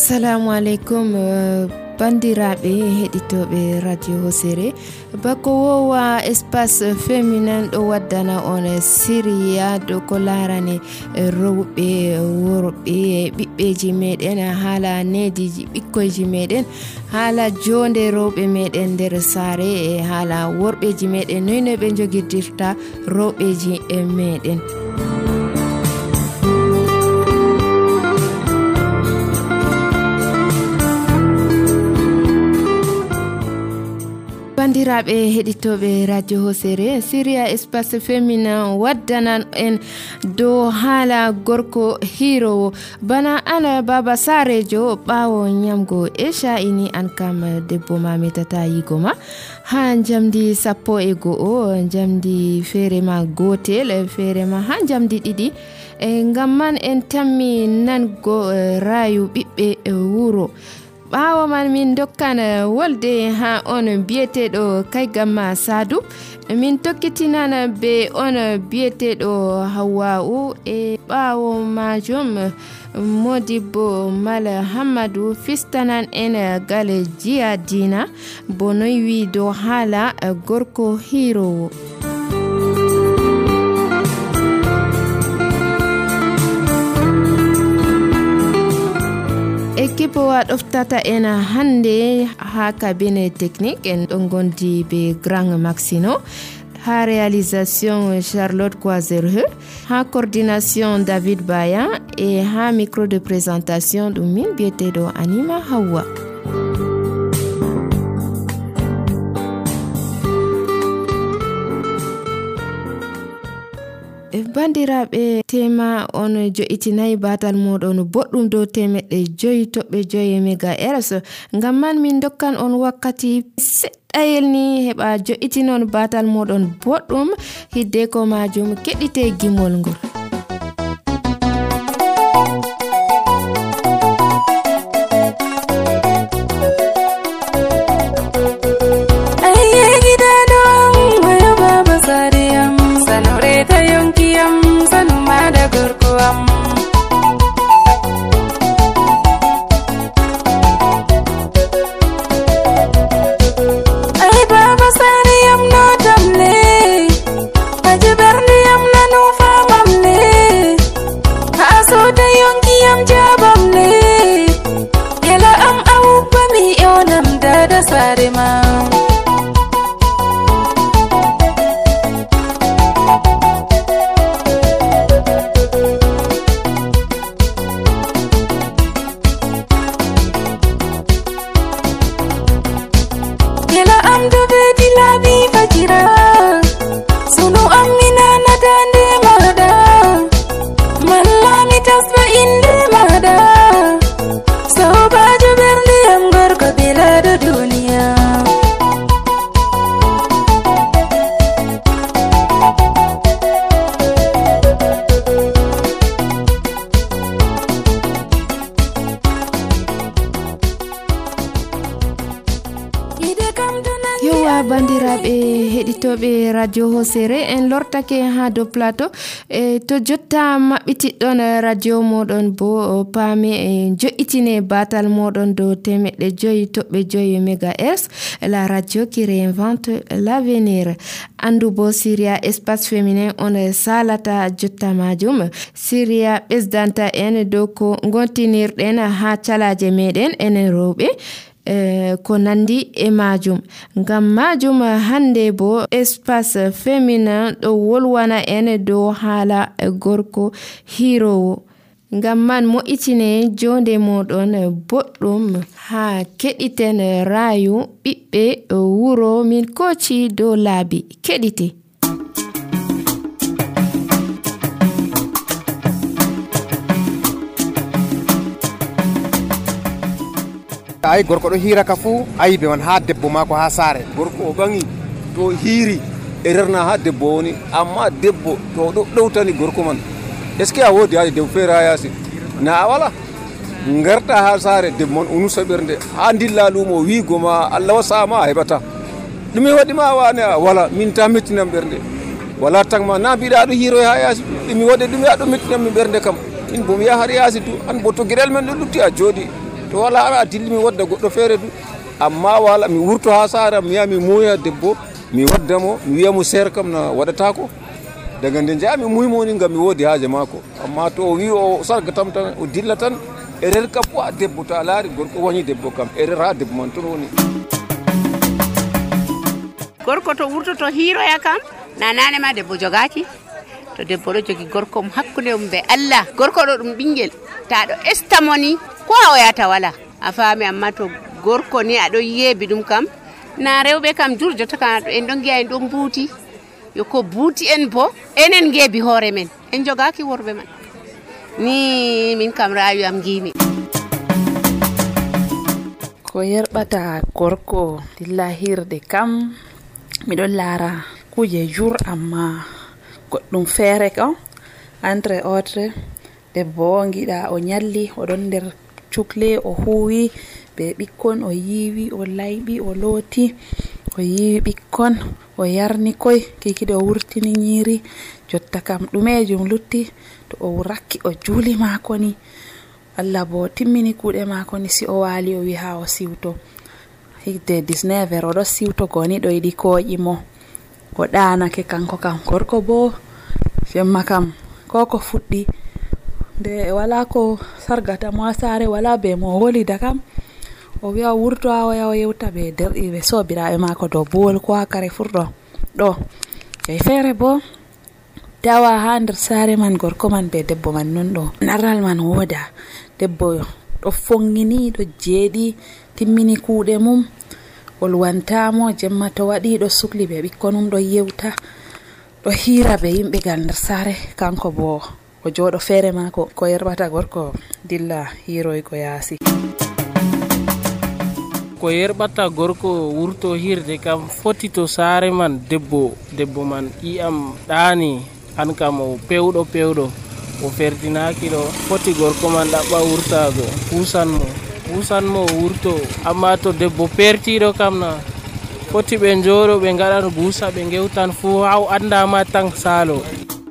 assalamu alaikum bandiraɓe heɗitoɓe radio Hosere bako wowa espace féminin ɗo waddana on siriya do ko larani rewɓe worɓe ɓiɓɓeji meɗen haala nediji ɓikkoyji meɗen haala jonde rewɓe meɗen nder saare e haala worɓeji meɗen noyno ɓe jogirdirta rewɓeji meɗen. bandiraɓe heɗitoɓe radio Hosere Syria espace féminin waddanan en do haala gorko hirowo bana ana baba sarejo ɓawo nyamgo esha ini an kam debbo ma metata yigoma ha jamdi 11 jamdi feere ma gotel feere ma ha jamdi ɗiɗi ngam man en tammi nango rayu ɓiɓɓe wuro ɓawo man min dokkan wolde ha on biyeteɗo kaygamma Sadou min tokkitinan be on biyeteɗo Hawwa'u e ɓawo majum Modibbo Mala Hammadou fistanan en gale jiya dina bo noy wi do haala gorko hirowo. Équipe wa ɗoftata en hande ha cabinet technique en ɗon gondi be Grand Maxino ha réalisation Charlotte Coisereux ha coordination David Bayan et ha micro de présentation ɗum min biyeteɗo Anima Hawwa. bandiraɓe tema on jo'itinayi batal moɗon boɗɗum dow temeɗɗe 5.5 MHz ngam man min dokkan on wakkati seɗɗayel ni heɓa jo'itinon batal moɗon boɗɗum hidde ko majum keɗite gimol ngol. bandiraɓe heɗitoɓe radio Hosere en lortake ha do plateau to jotta maɓɓitiɗɗon radio moɗon bo paami jo'itine batal moɗon do temeɗɗe 5.5 MHz la radio qui réinvente l'avenir. Andu bo Syria espace féminin on salata jotta majum Syria ɓesdanta en dow ko gontinirɗen ha calaje meɗen enen rewɓe ko nandi e majum ngam majum hande bo espace féminin ɗo wolwana en dow haala gorko hirowo ngam man mo itine jonde moɗon boɗɗum ha keɗiten rayu ɓiɓɓe wuro min koci dow laabi keɗite. ay gorko ɗo hira ka fu ayi be won ha debbo mako ha saare gorko o bangi to hiri e rerna ha debbo woni amma debbo to ɗo ɗowtani gorko man est ce que a wodi haade debbo feere ha yaasi na wala ngarta ha saare debbo man unusa ɓernde ha dilla lumo wiigo ma Allah wasama a heɓata ɗume waɗima wane wala min ta mettinam ɓernde wala tagma na mbiɗa aɗo hiroy ha yaasi ɗumi waɗe ɗume aɗo mettinam mi ɓernde kam in bomi yaha har yaasi du an bo to gueɗel men ɗo lutti a jooɗi to wala ara dilli mi wadda goɗɗo feere du amma wala mi wurto ha sara mi yami moya debbo mi waddamo mi wiya mo ser kam na waɗata ko daga nde jami muymo ni ngam mi wodi haaje mako amma to o wi o sarga tam tan o dilla tan erer kam fu a debbo to a laari gorko wañi debbo kam erer ha debbo man ton woni gorko to wurtoto hiiroya kam nanane ma debbo jogaki to debbo ɗo jogi gorko hakkude mum be Allah gorko ɗo ɗum ɓinguel ta ɗo estamoni ko a oyata wala a faami amma to gorko ni aɗo yeebi ɗum kam na rewɓe kam jur jotta kam en ɗon giya en ɗon buuti yo ko buuti en bo enen geebi hoore men en jogaki worɓe man ni min kam rayu am gimi ko yerɓata gorko dilla hirde kam miɗon laara kuje jur amma goɗɗum feere kam entre autre debbo giɗa o nyalli oɗon nder cukle o huwi be ɓikkon o yiwi o layɓi o looti o yiwi ɓikkon o yarni koy kikiɗe o wurtini nyiri jotta kam ɗumejum lutti to o rakki o juuli mako ni Allah bo timmini kuuɗe mako ni si o waali o wi ha o siwto higde 19 oɗo siwto goni ɗo yiɗi koƴi mo o ɗanake kanko kam gorko bo jemma kam koko fuɗɗi nde wala ko sargata mo sare wala be mo wolida kam o wi'a wurto ha o yaha o yewta be derɗiɓe sobiraɓe mako dow buwol ko ha kare furɗo ɗo e feere bo tawa ha nder sare man gorko man be debbo man non ɗo naral man woda debbo ɗo fongini ɗo jeeɗi timmini kuuɗe mum o luwantamo jemma to waɗi ɗo sukli be ɓikkon mum ɗo yewta ɗo hira be yimɓe gal nder sare kanko bo o jooɗo feere mako ko yerɓata gorko dilla hiroygo yaasi ko yerɓata gorko wurto hirde kam foti to sare man debbo man ƴi'am ɗaani an kam o pewɗo o ferdinaki ɗo foti gorko man ɗaɓɓa wurtago husanmo o wurto amma to debbo pertiɗo kam na foti ɓe njooɗo ɓe ngaɗan guusa ɓe gewtan fuu haw andama tan saalo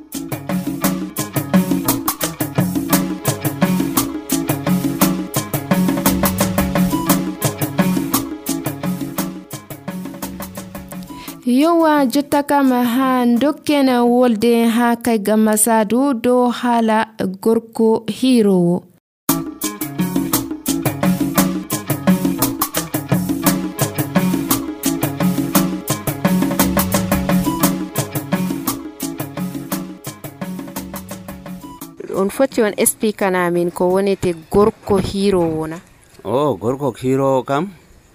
yowa jotta kam ha dokken wolde ha kay gamma Sadou dow haala gorko hirowo on foti on expliquana min ko wonete gorko hirowo na gorko hirowo kam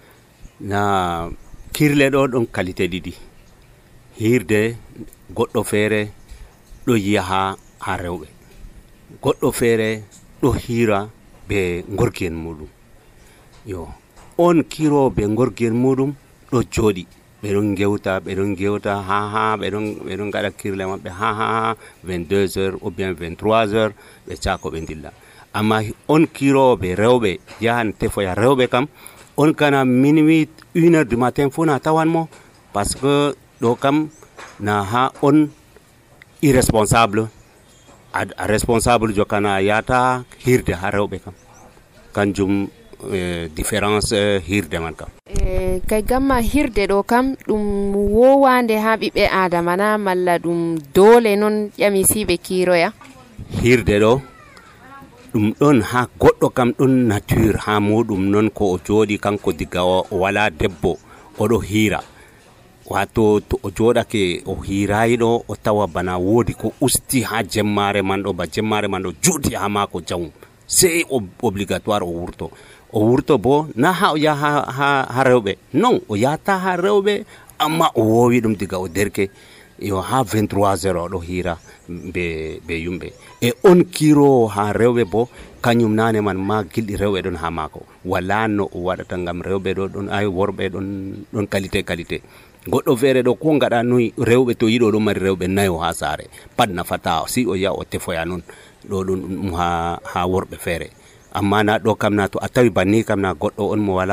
na kirle ɗo ɗon qualité ɗiɗi hirde goɗɗo feere ɗo yiya ha rewɓe goɗɗo feere ɗo hira be gorguen muɗum yo on kiro be gorguen muɗum ɗo jooɗi ɓeɗon gewta ha ɓeɗon gaɗa kirle maɓɓe ha 22h ou bien 23h ɓe cako ɓe dilla amma on kiro be rewɓe yahan tefoya rewɓe kam on kana minuit 1h du matin funa tawan mo parce que ɗo kam na ha on irresponsable a responsable jokana yata hirde ha rewɓe kam kanjum différence hirde man kam kay gamma hirde ɗo kam ɗum wowande ha ɓiɓɓe adama na malla ɗum dole non ƴami siɓe kiroya hirde ɗo ɗum ɗon ha goɗɗo kam ɗon nature ha muɗum non ko o jooɗi kanko diga o wala debbo oɗo hira wato to o jooɗake o hirayi ɗo o tawa bana woodi ko usti ha jemmare man ɗo ba jemmare man ɗo juuti ha mako jawum c'est obligatoire o wurto bo na ha o yaha ha rewɓe non o yahata ha rewɓe amma o wowi ɗum diga o derke yo ha 23h oɗo hira be yumɓe e on kiro ha rewɓe bo kañum nane man ma gilɗi rewɓe ɗon ha mako wala no o waɗata gam rewɓe ɗo ɗon ay worɓe ɗon qualité goɗɗo feere ɗo ko gaɗa noyi rewɓe to yiɗo ɗo mari rewɓe nayo ha saare pat nafata si o yaha o tefoya noon ɗo ɗum ha worɓe feere amma na ɗo kam na to a tawi banni kam na goɗɗo on mo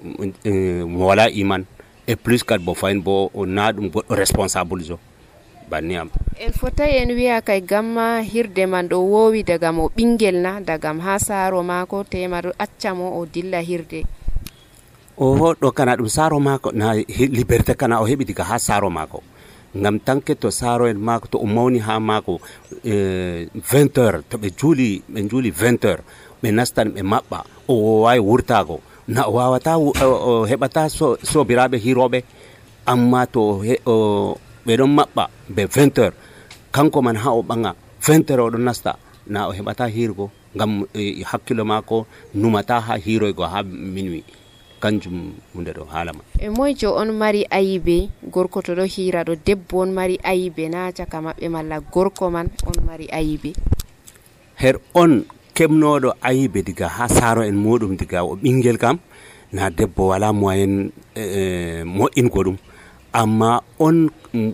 wala iman et plus kat bo fayin bo na ɗum goɗɗo responsable jo banni am. En fotai en wiya kay gamma hirde man ɗo wowi daga mo ɓingel na daga ha saro mako tema ɗo acca mo o dilla hirde. O ɗo kana ɗum saro mako na liberté kana o heɓi diga ha saro mako. Ngam tanke to saro en mako to o mawni ha mako 20 heures to ɓe juuli 20 heures ɓe nastan ɓe maɓɓa o wawi wurtago na o wawata o heɓata sobiraɓe hiroɓe amma to ɓe ɗon maɓɓa be 20 heures kanko man ha o ɓanga 20 heures o ɗon nasta na o heɓata hirgo ngam hakkilo mako numata ha hiroygo ha minuit kanjum hunde ɗo haalama. E moyjo on mari ayibe gorko to ɗo hira ɗo debbo on mari ayibe na caka maɓɓe malla gorko man on mari ayibe? Her on kemnoɗo ayibe diga ha saro en muɗum diga o ɓingel kam na debbo wala moyen mo'ingo ɗum amma on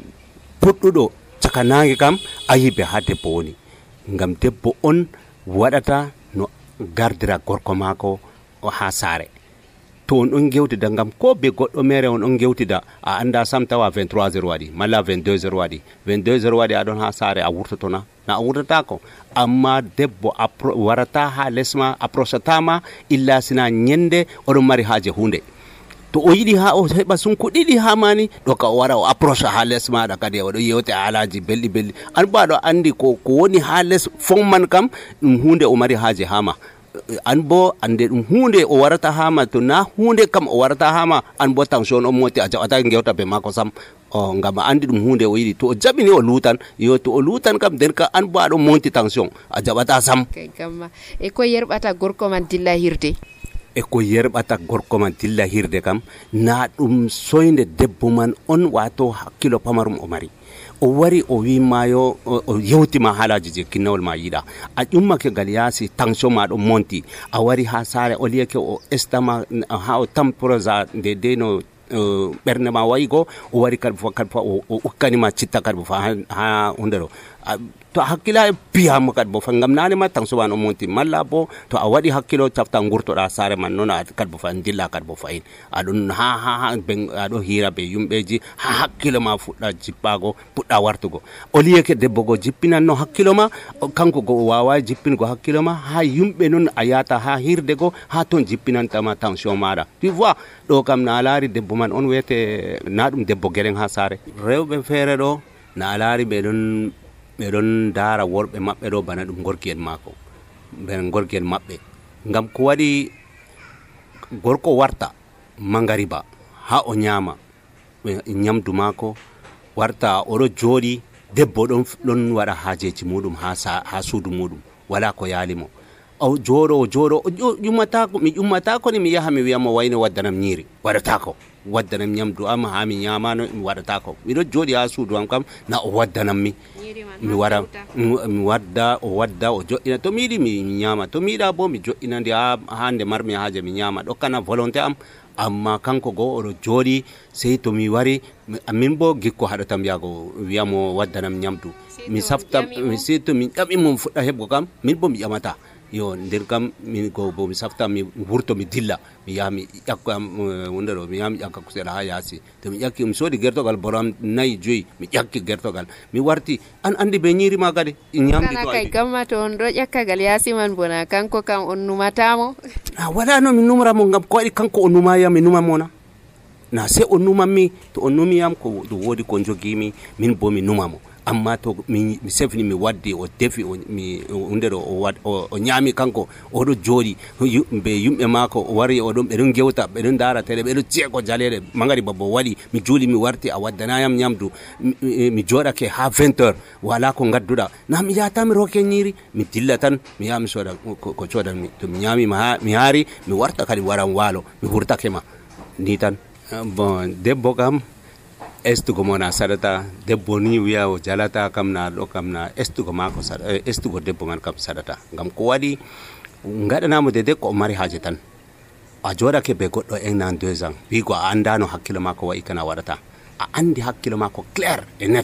puɗɗuɗo caka nange kam ayibe ha debbo woni ngam debbo on waɗata no gardira gorko mako ha sare to on ɗon gewtida ngam ko be goɗɗo mere on ɗon gewtida a anda sam tawa 23 heures waɗi malla 22 heures waɗi 22 heures waɗi aɗon ha sare a wurtotona na a wurtatako amma debbo warata ha lesma approchatama illa sina ñende oɗon mari haje hunde to o yiɗi ha o heɓa sunku ɗiɗi ha mani ɗo ka o wara o approche ha les maɗa kadi oɗo yewte haalaji belɗi belɗi an bo aɗo andi ko woni ha les fonman kam ɗum hunde o mari haje hama an bo ande ɗum hunde o warata hama to na hunde kam o warata hama an bo tension o moti a jaɓata gewta be mako sam ngam a andi ɗum hunde o yiɗi to o jaɓini o lutan yo to o lutan kam nden ka an bo aɗo monti tension a jaɓata sam. Gamma e ko yerɓata gorko man dilla hirde? E ko yerɓata gorko man dilla hirde kam na ɗum soyde debbo man on wato hakkilo pamarum o mari o wari o wimayo o yewtima haalaji je kinnawol ma yiɗa a ƴummake ngal yaasi tension ma ɗo monti a wari ha sare o liyake o estama ha o tamprosa de no ɓernde ma wayigo o wari kadi fof o ukkanima citta kadi bo fa ha hunde ɗo to hakkila e piyamo kadi bo fa ngam nane ma tension ma ɗo monti malla bo to a waɗi hakkilo cafta gurtoɗa sare man noon kadi bo fa dilla kadi bo fayin aɗon ha aɗo hira be yumɓeji ha hakkilo ma fuɗɗa jippago puɗɗa wartugo o liyeke debbo go jippinanno hakkilo ma kanko go o wawa jippingo hakkilo ma ha yumɓe noon a yata ha hirde go ha toon jippinantama tension maɗa tu vois ɗo kam na laari debbo man on wiyete na ɗum debbo gueɗen ha sare rewɓe feere ɗo na laari ɓeɗon dara worɓe maɓɓe ɗo bana ɗum gorki en mako ben gorki en maɓɓe ngam ko waɗi gorko warta mangariba ha o ñama ñamdu mako warta oɗo jooɗi debbo ɗon waɗa hajeji muɗum ha suudu muɗum wala ko yaalimo o jooɗo mi ƴummatako ni mi yaha mi wiyamo wayno waddanam ñiiri waɗatako waddanam ñamdu am ha mi ñamano mi waɗatako miɗo jooɗi ha suudu am kam na o waddanam mi wara mi wadda o joɗɗina to mi yiɗi mi ñama to mi yiɗa bo mi joɗɗinandi ha nde marmi haaje mi ñama ɗokkana volonté am amma kanko go oɗo jooɗi sey to mi wari min bo gikko haɗatam yago wiyamo waddanam ñamdu mi safta sey to min ƴaɓimo fuɗɗa heɓgo kam min bo mi ƴamata yo nder kam min go bo mi safta mi wurto mi dilla mi yaha mi ƴakka wonde ɗo mi yaha mi ƴakka ko seeɗa ha yaasi to mi ƴakki mi soodi gertogal boram 4-5 mi ƴakki gertogal mi warti an andi be ñiiri ma kadi ñamdi to kay gamma to on ɗo ƴakkagal yaasi man bona kanko kam on numatamo wala no mi numramo ngam ko waɗi kanko o numayam mi numamo na se o numanmi to o numiyam ko ɗo woodi ko jogimi min bo mi numamo amma to mi sefni mi waddi o defi hunde ɗo o ñaami kanko oɗo jooɗi be yumɓe maako o wari oɗon ɓeɗon gewta ɓeɗon dara tele ɓeɗon ceeko jaleɗe magari babbo waɗi mi juuli mi warti a waddanayam ñamdu mi jooɗake ha 20 heures wala ko gadduɗa na mi yahata mi roke ñiiri mi dilla tan mi yaha mi sooda ko coodanmi to mi ñaami mi haari mi warta kadi waran waalo mi hurtake ma ni tan bon debbo kam estugo mo na saɗata debbo ni wiya o jalata kam na ɗo kam na estugo mako estugo debbo man kam saɗata ngam ko waɗi gaɗanamo dede ko o mari haaje tan a joɗake be goɗɗo 1 an 2 ans wigo a andano hakkilo mako wayi kana waɗata a andi hakkilo mako clair et net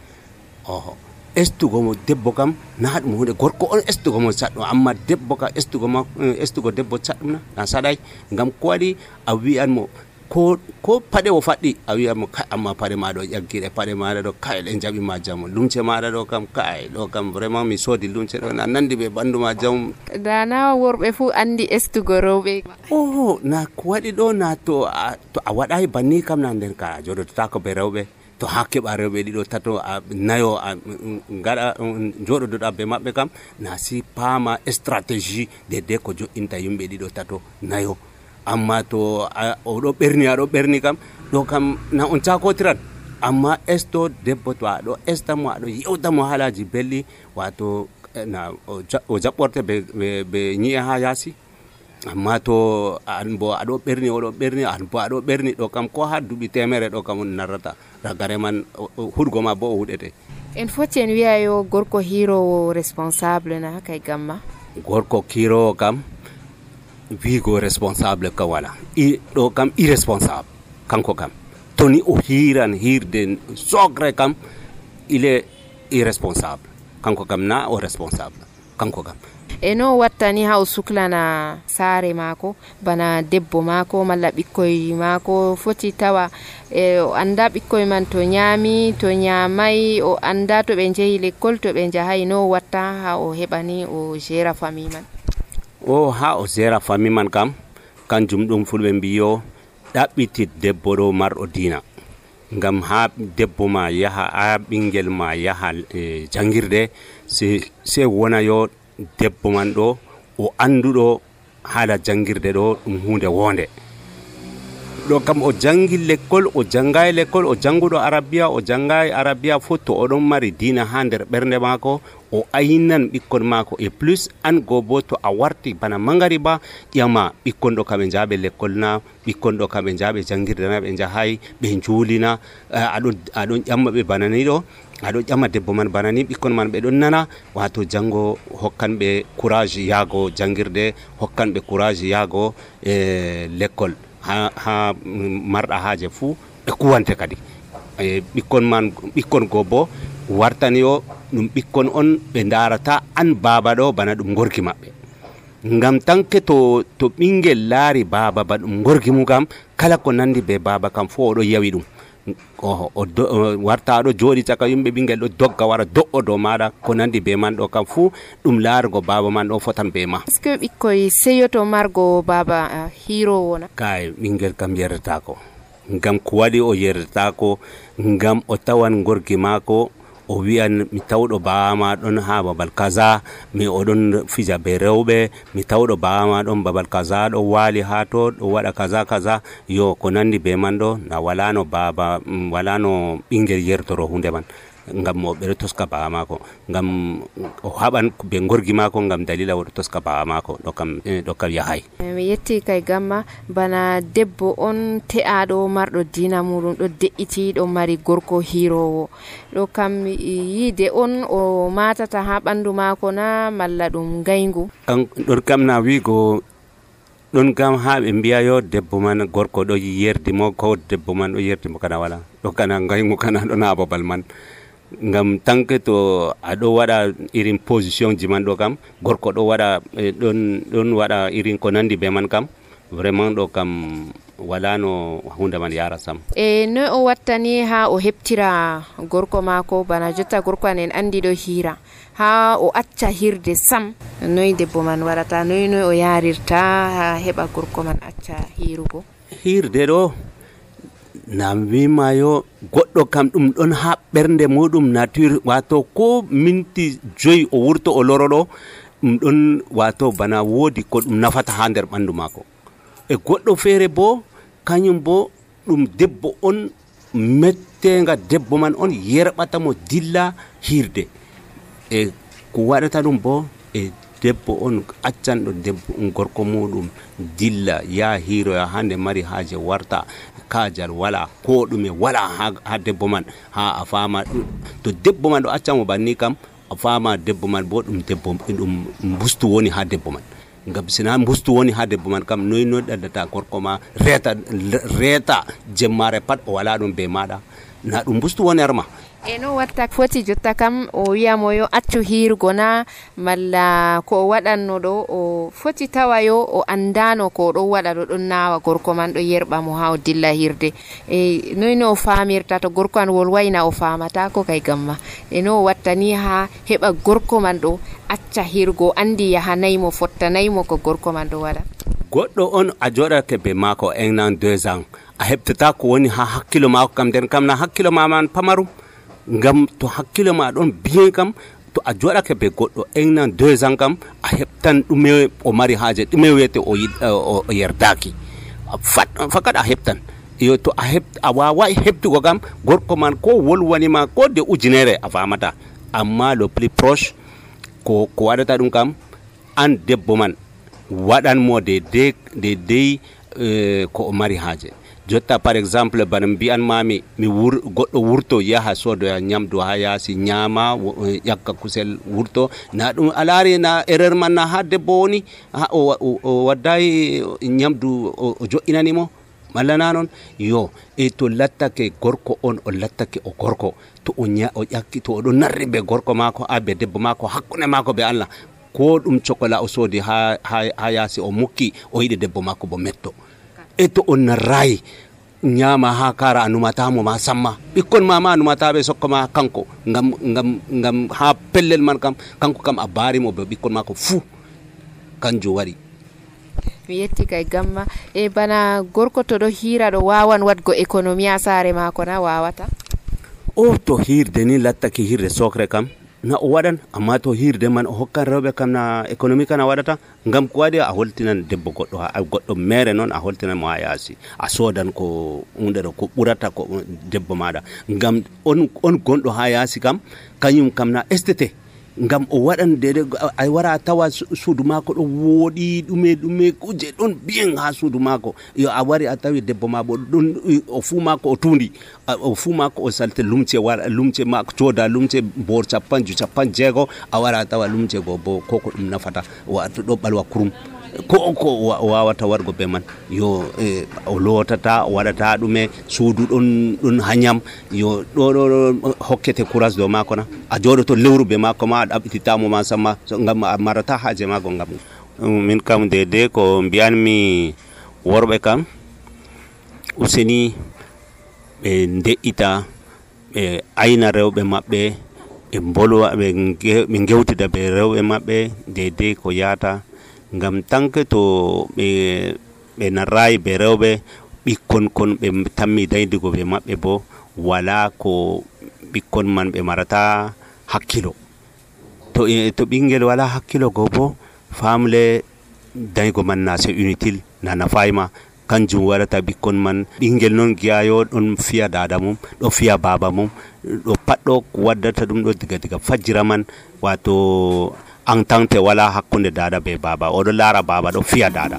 estugo mo debbo kam na ɗum hunde gorko on estugo mo saɗɗo amma debbo ka estugo debbo saɗɗum na saɗay ngam ko waɗi a wi'an mo ko paɗe o faɗɗi a wiyamo amma paɗe maɗo ƴaggiɗe paɗe maɗa ɗo kay ɗe jaɓi ma jamu lumce maɗa ɗo kam kay ɗo kam vraiment mi soodi lumce ɗo na nandi ɓe ɓandu ma jamu dana worɓe fu andi estugo rewɓe na ko waɗi ɗo na to a waɗayi banni kam na nden ka a joɗototako be rewɓe to ha keɓa rewɓe ɗiɗo tato nayo gaɗa joɗodoɗa be maɓɓe kam na si paama stratégie de ko joɗinta yimɓe ɗiɗo tato nayo amma to oɗo ɓerni kam ɗo kam na on cakotiran amma esto debbo to aɗo estamo aɗo yewtamo haalaji belɗi wato na o jaɓɓorte ɓe ñi'e ha yaasi amma to an bo aɗo ɓerni oɗo ɓerni an bo aɗo ɓerni ɗo kam ko ha duuɓi temere ɗo kam on narrata ragare man huɗgo ma bo o huɗete en foti en wiya yo gorko hirowo responsable na kay gamma gorko kirowo kam wigo responsable ka wala ɗo kam irresponsable kanko kam toni o hiran hirde sogre kam il est irresponsable kanko kam na o responsable kanko kam e no wattani ha o suklana saare maako bana debbo maako malla ɓikkoy maako foti tawa o anda ɓikkoy man to ñaami to ñaamay o anda to ɓe jehi l'école to ɓe jahay no watta ha o heɓani o gera famille man ha o gera famille man kam kanjum ɗum fulɓe mbiyo ɗaɓɓitit debbo ɗo marɗo diina ngam ha debbo ma yaha ha ɓingel ma yaha jangirde se wona yo debbo man ɗo o anduɗo haala jangirde ɗo ɗum hunde wonde ɗo kam o jangi l'école o jangayi l'école o janguɗo arabia o jangayi arabia fo to oɗon mari dina ha nder ɓernde maako o ayinan ɓikkon maako e plus an go bo to a warti bana mangari ba ƴama ɓikkon ɗo kaɓe jaɓe l'école na ɓikkon ɗo kaɓe jaɓe jangirde na ɓe jahayi ɓe juulina aɗon ƴamma ɓe bana ni ɗo aɗo ƴama debbo man bana ni ɓikkon man ɓe ɗon nana wato jango hokkan ɓe courage yaago jangirde hokkan ɓe courage yaago l'école ha marɗa haaje fuu ɓe kuwante kadi ɓikkon go bo wartani o ɗum ɓikkon on ɓe darata an baba ɗo bana ɗum gorki maɓɓe ngam tanke to ɓingel laari baba ba ɗum gorki mum kam kala ko nandi be baba kam fo oɗo yawi ɗum warta aɗo jooɗi caka yimɓe ɓingel ɗo dogga wara do'o dow maɗa ko nandi be man ɗo kam fuu ɗum laarugo baba man ɗo fotan be ma est ce que ɓikkoy seyoto margo baba hirowo na kay ɓingel kam yerretako ngam ko waɗi o yerretako ngam o tawan gorki maako o wiyan mi tawɗo bawama ɗon ha babal kaza mi oɗon fija be rewɓe mi tawɗo bawama ɗon babal kaza ɗo waali ha to ɗo waɗa kaza yo ko nandi be man ɗo na walano baba walano ɓingel yertoro hunde man ngam o ɓeɗo toska bawa mako ngam o haɓan be gorgi mako ngam dalila oɗo toska bawa mako ɗo kam yahay mi yetti kay gamma bana debbo on te'aɗo marɗo dina muɗum ɗo de'iti ɗo mari gorko hirowo ɗo kam yiide on o matata ha ɓandu mako na malla ɗum gaygu ɗon kam na wigo ɗon kam ha ɓe mbiya yo debbo man gorko ɗo yerdimo ko debbo man ɗo yerdimo kana wala ɗo kana gaygu kana ɗon ha babal man ngam tanke to aɗo waɗa irin position ji man ɗo kam gorko ɗo waɗa ɗon waɗa irin ko nandi be man kam vraiment ɗo kam wala no hunde man yara sam no o wattani ha o heɓtira gorko mako bana jotta gorko an en andi ɗo hira ha o acca hirde sam noyi debbo man waɗata noyi o yarirta ha heɓa gorko man acca hirugo hirde ɗo na wimayo goɗɗo kam ɗum ɗon ha ɓernde muɗum nature wato ko minti 5 o wurto o loro ɗo ɗum ɗon wato bana woodi ko ɗum nafata ha nder ɓandu mako e goɗɗo feere bo kañum bo ɗum debbo on mettenga debbo man on yerɓata mo dilla hirde e ko waɗata ɗum bo e debbo on accanɗo debbo gorko muɗum dilla ya hiroya hande mari haaje warta kajal wala ko ɗume wala ha debbo man ha a fama to debbo man ɗo accamo banni kam a fama debbo man bo ɗum debbo ɗum mbustu woni ha debbo man ngam sina mbustu woni ha debbo man kam noy ɗaddata gorko ma reeta jemmare pat o wala ɗum be maɗa na ɗum mbustu woni arma e no watta foti jotta kam o wiyamo yo accu hirgo na malla ko waɗanno ɗo o foti tawa yo o andano ko ɗo waɗa ɗo ɗon nawa gorko man ɗo yerɓa mo ha o dilla hirde e noyno o famirta to gorko an wolwayna o famata ko kay gamma e no watta ni ha heɓa gorko man ɗo acca hirgo andi yahanaymo fottanaymo ko gorko man ɗo waɗa goɗɗo on a joɗake be mako 1 an 2 ans a heɓtata ko woni ha hakkilo mako kam nden kam na hakkilo ma man pamarum ngam to hakkilo ma ɗon bien kam to a joɗake be goɗɗo 1 an 2 ans kam a heɓtan ɗume o mari haaje ɗume wiyete o yerdaki fakat a heɓtan yo to a wawai heɓtugo kam gorko man ko wolwanima ko de ujunere a famata amma le plus proche ko waɗata ɗum kam an debbo man waɗanmo de ko o mari haaje jotta par exemple bana mbiyanmami goɗɗo wurto yaha sodoya ñamdu ha yaasi ñaama ƴakka kusel wurto na ɗum a laari na erreur man na ha debbo woni o waddayi ñamdu o jo'inanimo malla na noon yo e to lattake gorko on o lattake o gorko to o ƴakki to oɗo narri be gorko mako be debbo mako hakkunde mako be Allah ko ɗum cokola o soodi ha yaasi o mukki o yiɗi debbo mako bo metto e to on narrayi ñaama ha kara a numatamo ma samma ɓikkon ma numataɓe sokko ma kanko ngam ha pellel man kam kanko kam a baarimo be ɓikkon mako fuu kanjum waɗi mi yetti kay gamma e bana gorko to ɗo hira ɗo wawan wadgo économie a saare mako na wawata o to hirde ni lattaki hirde sokre kam na o waɗan amma to hirde man o hokkan rewɓe kam na économie kan a waɗata ngam ko waɗi a holtinan debbo goɗɗo mere noon a holtinan mo ha yaasi a soodan ko hunde ɗo ko ɓurata ko debbo maɗa ngam on gonɗo ha yaasi kam kañum kam na estete ngam o waɗan dede a wara tawa suudu mako ɗo wooɗi ɗume kuje ɗon bien ha suudu mako yo a wari a tawi debbo ma bo ɗon o fuu mako o tundi o fuu mako o salte lumce mako cooda lumce bor 50 a wara a tawa lumce go bo koko ɗum nafata wato ɗo ɓalwa kurum ko wawata wargo be man yo o lotata o waɗata ɗume suudu ɗon hañam yo ɗo hokkete courage do mako na a joɗoto lewru be mako ma a ɗaɓɓititamo ma samma ngam a marata haaje mago ngam min kam dede ko mbiyanmi worɓe kam useni ɓe nde'ita ɓe ayna rewɓe maɓɓe ɓe bolwa ɓe gewtida be rewɓe maɓɓe dede ko yata ngam tanke to ɓe narrayi be rewɓe ɓikkon kon ɓe tammi daydigo be maɓɓe bo wala ko ɓikkon man ɓe marata hakkilo to ɓingel wala hakkilo go bo famle daygo man na c'est inutile na nafayma kanjum waɗata ɓikkon man ɓingel noon giyayo ɗon fiya dada mum ɗo fiya baba mum ɗo patɗo ko waddata ɗum ɗo diga fajjira man wato en tante wala hakkunde dada be baba oɗo laara baba ɗo fiya dada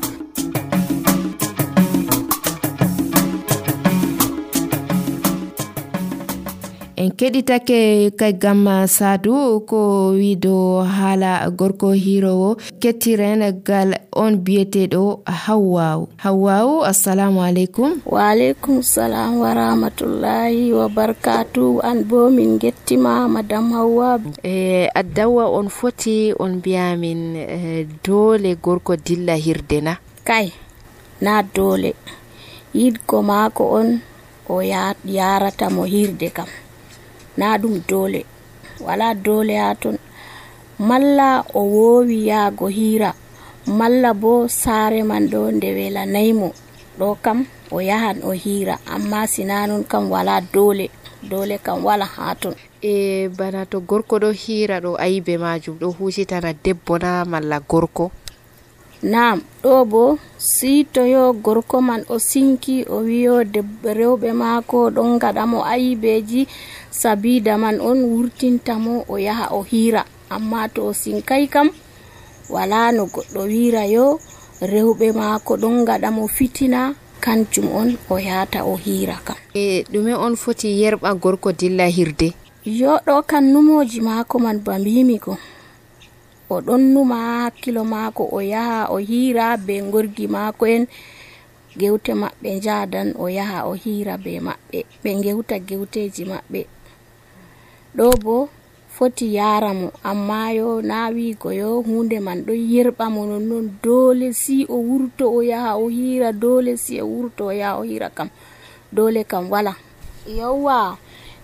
en keɗitake kay gamma Sadou ko wido haala gorko hirowo kettiren gal on biyeteɗo Hawwa'u assalamu aleykum. Wa aleykum salam wa rahmatullahi wa barakatuh. An bo min gettima madame Hawwa. Addawa on foti on biyamin dole gorko dilla hirde na kay na dole yidgo mako on o yarata mo hirde kam na ɗum dole wala dole ha ton malla o wowi yaago hira malla bo saare man ɗo nde welanaymo ɗo kam o yahan o hira amma sina non kam wala dole kam wala ha ton bana to gorko ɗo hira ɗo ayibe majum ɗo husitana debbo na malla gorko nam ɗo bo si to yo gorko man o sinki o wiyo rewɓe mako ɗon gaɗa mo ayibeji sabida man on wurtinta mo o yaha o hira amma to o sinkay kam wala no goɗɗo wira yo rewɓe mako ɗon gaɗa mo fitina kanjum on o yata o hira kam ɗume on foti yerɓa gorko dilla hirde yo ɗo kan numoji mako man ba mbimi ko o ɗon numa hakkilo mako o yaha o hira be gorgi mako en gewte maɓɓe jadan o yaha o hira be maɓɓe ɓe gewta gewteji maɓɓe ɗo bo foti yara mo amma yo na wigo yo hunde man ɗo yerɓa mo non dole si o wurto o yaha o hira dole si o wurto o yaha o hira kam dole kam wala yawwa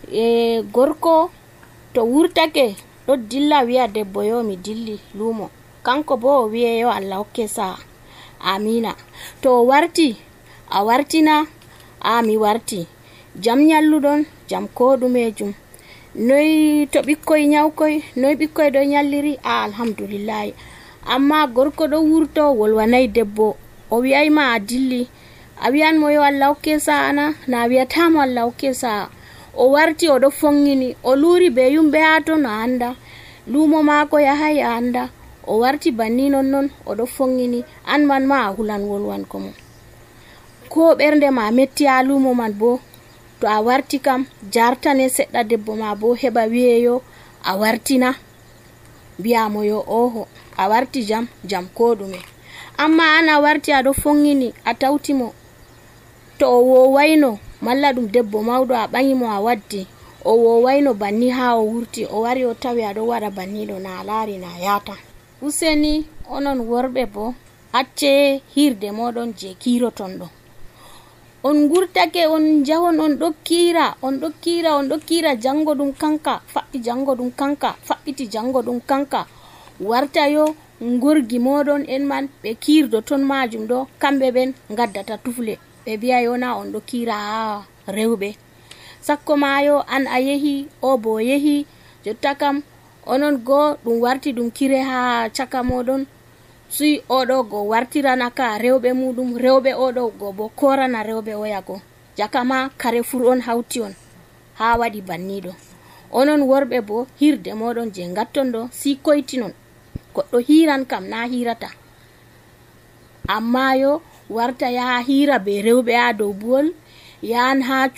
gorko to wurtake ɗo dilla wiya debbo yo mi dilli lumo kanko bo o wiye yo Allah hokke sa amina to o warti a wartina mi warti jam nyalluɗon jam ko ɗumejum noy to ɓikkoy nyawkoy noy ɓikkoy ɗo nyalliri alhamdulillahi amma gorko ɗo wurto wolwanay debbo o wi'ayma a dilli a wi'anmo yo Allah hokke sa ana na wiyatamo Allah hokke sa o warti o ɗo fongini o luri be yumɓe ha to no anda lumo mako yahay a anda o warti banni non o ɗo fongini an man ma a hulan wolwanko mo ko ɓernde ma metti ha lumo man bo to a warti kam jartane seɗɗa debbo ma bo heɓa wiyeyo a wartina mbiyamo yo oho a warti jam ko ɗume amma an a warti aɗo fongini a tawtimo to o wowayno malla ɗum debbo mawɗo a ɓaŋimo a waddi o wowayno banni ha o wurti o wari o tawi aɗo waɗa banniɗo na laari na yata useni onon worɓe bo acce hirde moɗon je kiroton ɗo on gurtake on jahon on ɗo kira jango ɗum kanka faɓɓi jango ɗum kanka faɓɓiti jango ɗum kanka warta yo ngorgi moɗon en man ɓe kirdo ton majum ɗo kamɓe ɓen gaddata tufle ɓe biya yona on ɗo kira ha rewɓe sakko mayo an a yehi o bo yehi jotta kam onon go ɗum warti ɗum kire ha caka moɗon suyi oɗo go wartiranaka rewɓe muɗum rewɓe oɗo go bo korana rewɓe oyago jakama kare fur on hawti on ha waɗi banniɗo onon worɓe bo hirde moɗon je gatton ɗo si koytinon goɗɗo hiran kam na hirata amma yo warta yaha hira be rewɓe ha dow buwol yahan ha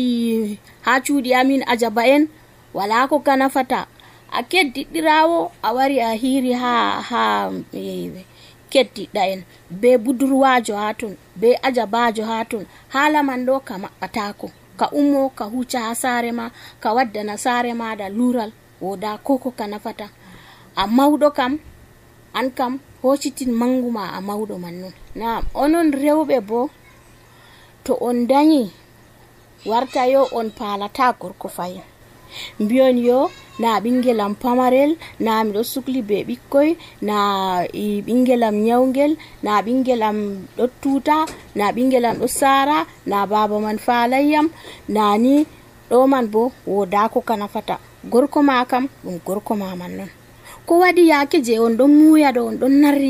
cuuɗi amin ajaba en wala ko kanafata a keddiɗɗirawo a wari a hiri ha keddiɗɗa en be budurwajo ha ton be ajabajo ha ton hala man ɗo ka maɓɓatako ka ummo ka huca ha sare ma ka waddana sare maɗa lural woda koko ka nafata a mawɗo kam an kam hocitin manguma a mawɗo man non na onon rewɓe bo to on dañi warta yo on palata gorko fayin mbiyon yo na ɓingelam pamarel na miɗo sukli be ɓikkoy na ɓingelam nyawgel na ɓingelam ɗo tuta na ɓingelam ɗo sara na baba man falayyam na ni ɗo man bo wodako kanafata gorko ma kam ɗum gorko ma man non ko waɗi yake je on ɗon muya ɗo on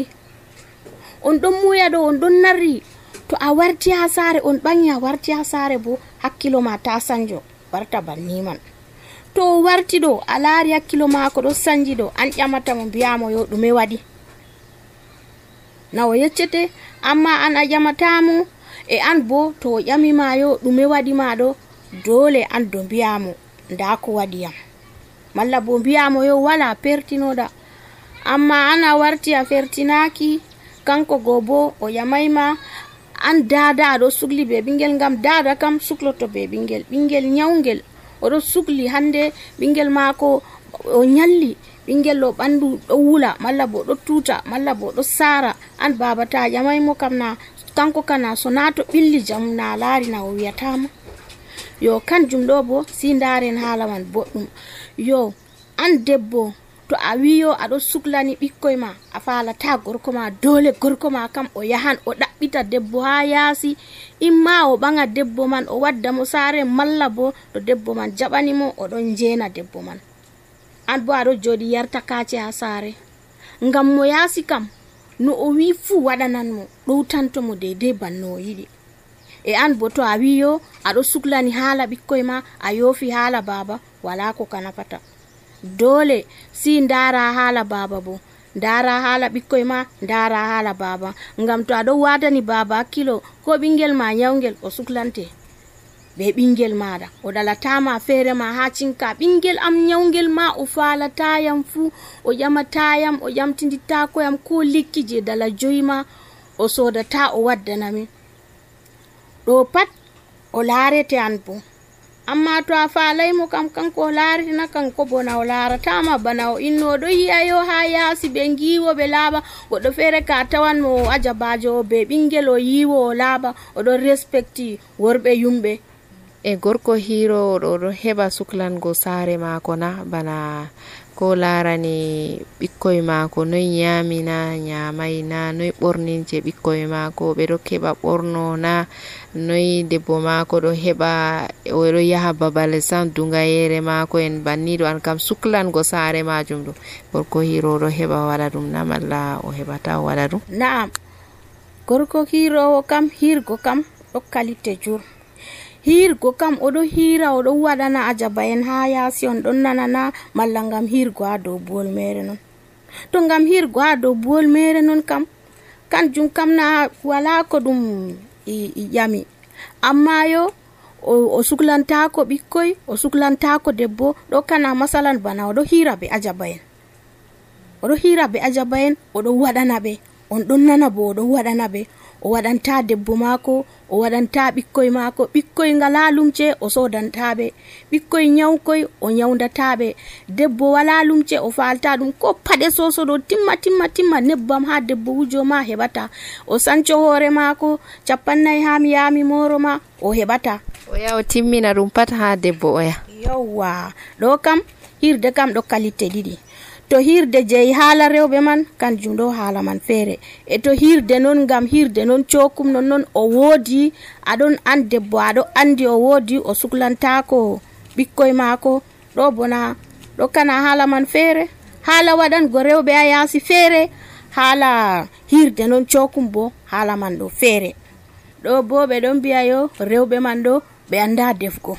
ɗon narri to a warti ha sare on ɓangi a warti ha sare bo hakkilo ma ta sanjo warta banni man to warti ɗo a laari hakkilo mako ɗo sanji ɗo an ƴamata mo mbiyamo yo ɗume waɗi na o yeccete amma an a ƴamatamo e an bo to o ƴamima yo ɗume waɗi ma ɗo dole an do mbiyamo nda ko waɗiyam malla bo mbiyamo yo wala pertinoɗa amma an a warti a fertinaki kanko go bo o ƴamayma an dada aɗo sukli be ɓingel ngam dada kam sukloto be ɓingel nyawgel oɗo sukli hande ɓingel mako o nyalli ɓingel ɗo ɓandu ɗo wula malla bo ɗo tuta malla bo ɗo sara an baba ta ƴamaymo kam na kanko kana so na to ɓilli jam na laari na o wiyatama yo kanjum ɗo bo si ndaren haala man boɗɗum yo an debbo to a wiyo aɗo suklani ɓikkoy ma a falata gorko ma dole gorko ma kam o yahan o ɗaɓɓita debbo ha yaasi imma o ɓaŋa debbo man o wadda mo sare malla bo to debbo man jaɓanimo oɗon jena debbo man an bo aɗo joɗi yarta kace ha sare ngam mo yaasi kam no o wi fuu waɗananmo ɗowtantomo deidei banno o yiɗi e an bo to a wiyo aɗo suklani haala ɓikkoy ma a yoofi haala baba wala ko kanafata dole si ndara haala baba bo ndara haala ɓikkoy ma ndara haala baba ngam to aɗo watani baba hakkilo ko ɓingel ma nyawgel o suklante be ɓingel maɗa o ɗalatama feere ma ha cinka ɓingel am nyawgel ma o falatayam fuu o ƴamatayam o ƴamtidittakoyam ko lekki je dala joyi ma o sodata o waddanamin ɗo pat o laarete an bo amma to a falaymo kam kanko laaritina kanko bona o laaratama bana o inno ɗo yi'ayo ha yaasi ɓe giwo ɓe laaɓa goɗɗo feere ka tawan mo ajabajo o be ɓingel o yiwo o laaɓa oɗon respecti worɓe yumɓe. E gorko hiro oɗo heɓa suklango saare maako na bana ko larani ɓikkoy maako noy nyamina nyamay na noy ɓornince ɓikkoy maako ɓeɗo keɓa ɓorno na noy debbo maako ɗo heɓa oɗo yaha babal sandungayere maako en banniɗo an kam suklango saare majum ɗum gorko hiro ɗo heɓa waɗa ɗum na malla o heɓata o waɗa ɗum? Na'am, gorko hirowo kam hirgo kam ɗo qualité jur. Hirgo kam oɗo hira oɗo waɗana ajaba en ha yaasi on ɗon nanana malla ngam hirgo ha dow buwol mere non. To ngam hirgo ha dow buwol mere non kam kanjum kam na wala ko ɗum yami, amma yo o suklantako ɓikkoy o suklantako debbo ɗo kana masalan bana oɗo hira be ajaba en oɗo hira be ajaba en oɗo waɗana ɓe on ɗon nana bo oɗo waɗana ɓe o waɗanta debbo maako o waɗanta ɓikkoy maako ɓikkoy ngala lumce o sodantaɓe ɓikkoy nyawkoy o nyawdataɓe debbo wala lumce o falta ɗum ko paɗe soso ɗo timma nebbam ha debbo wujo ma heɓata o sanco hoore maako 50 ha mi yami moro ma o heɓata o yaha o timmina ɗum pat ha debbo oya. Yawwa ɗo kam hirde kam ɗo qualité ɗiɗi. To hirde jeyi haala rewɓe man kanjum ɗo haala man feere e to hirde non ngam hirde non cokum non o woodi aɗon an debbo aɗo andi o woodi o suklantako ɓikkoy maako ɗo bona ɗo kana haala man feere haala waɗango rewɓe a yaasi feere haala hirde non cokum bo haala man ɗo feere ɗo bo ɓe ɗon mbiya yo rewɓe man ɗo ɓe anda defgo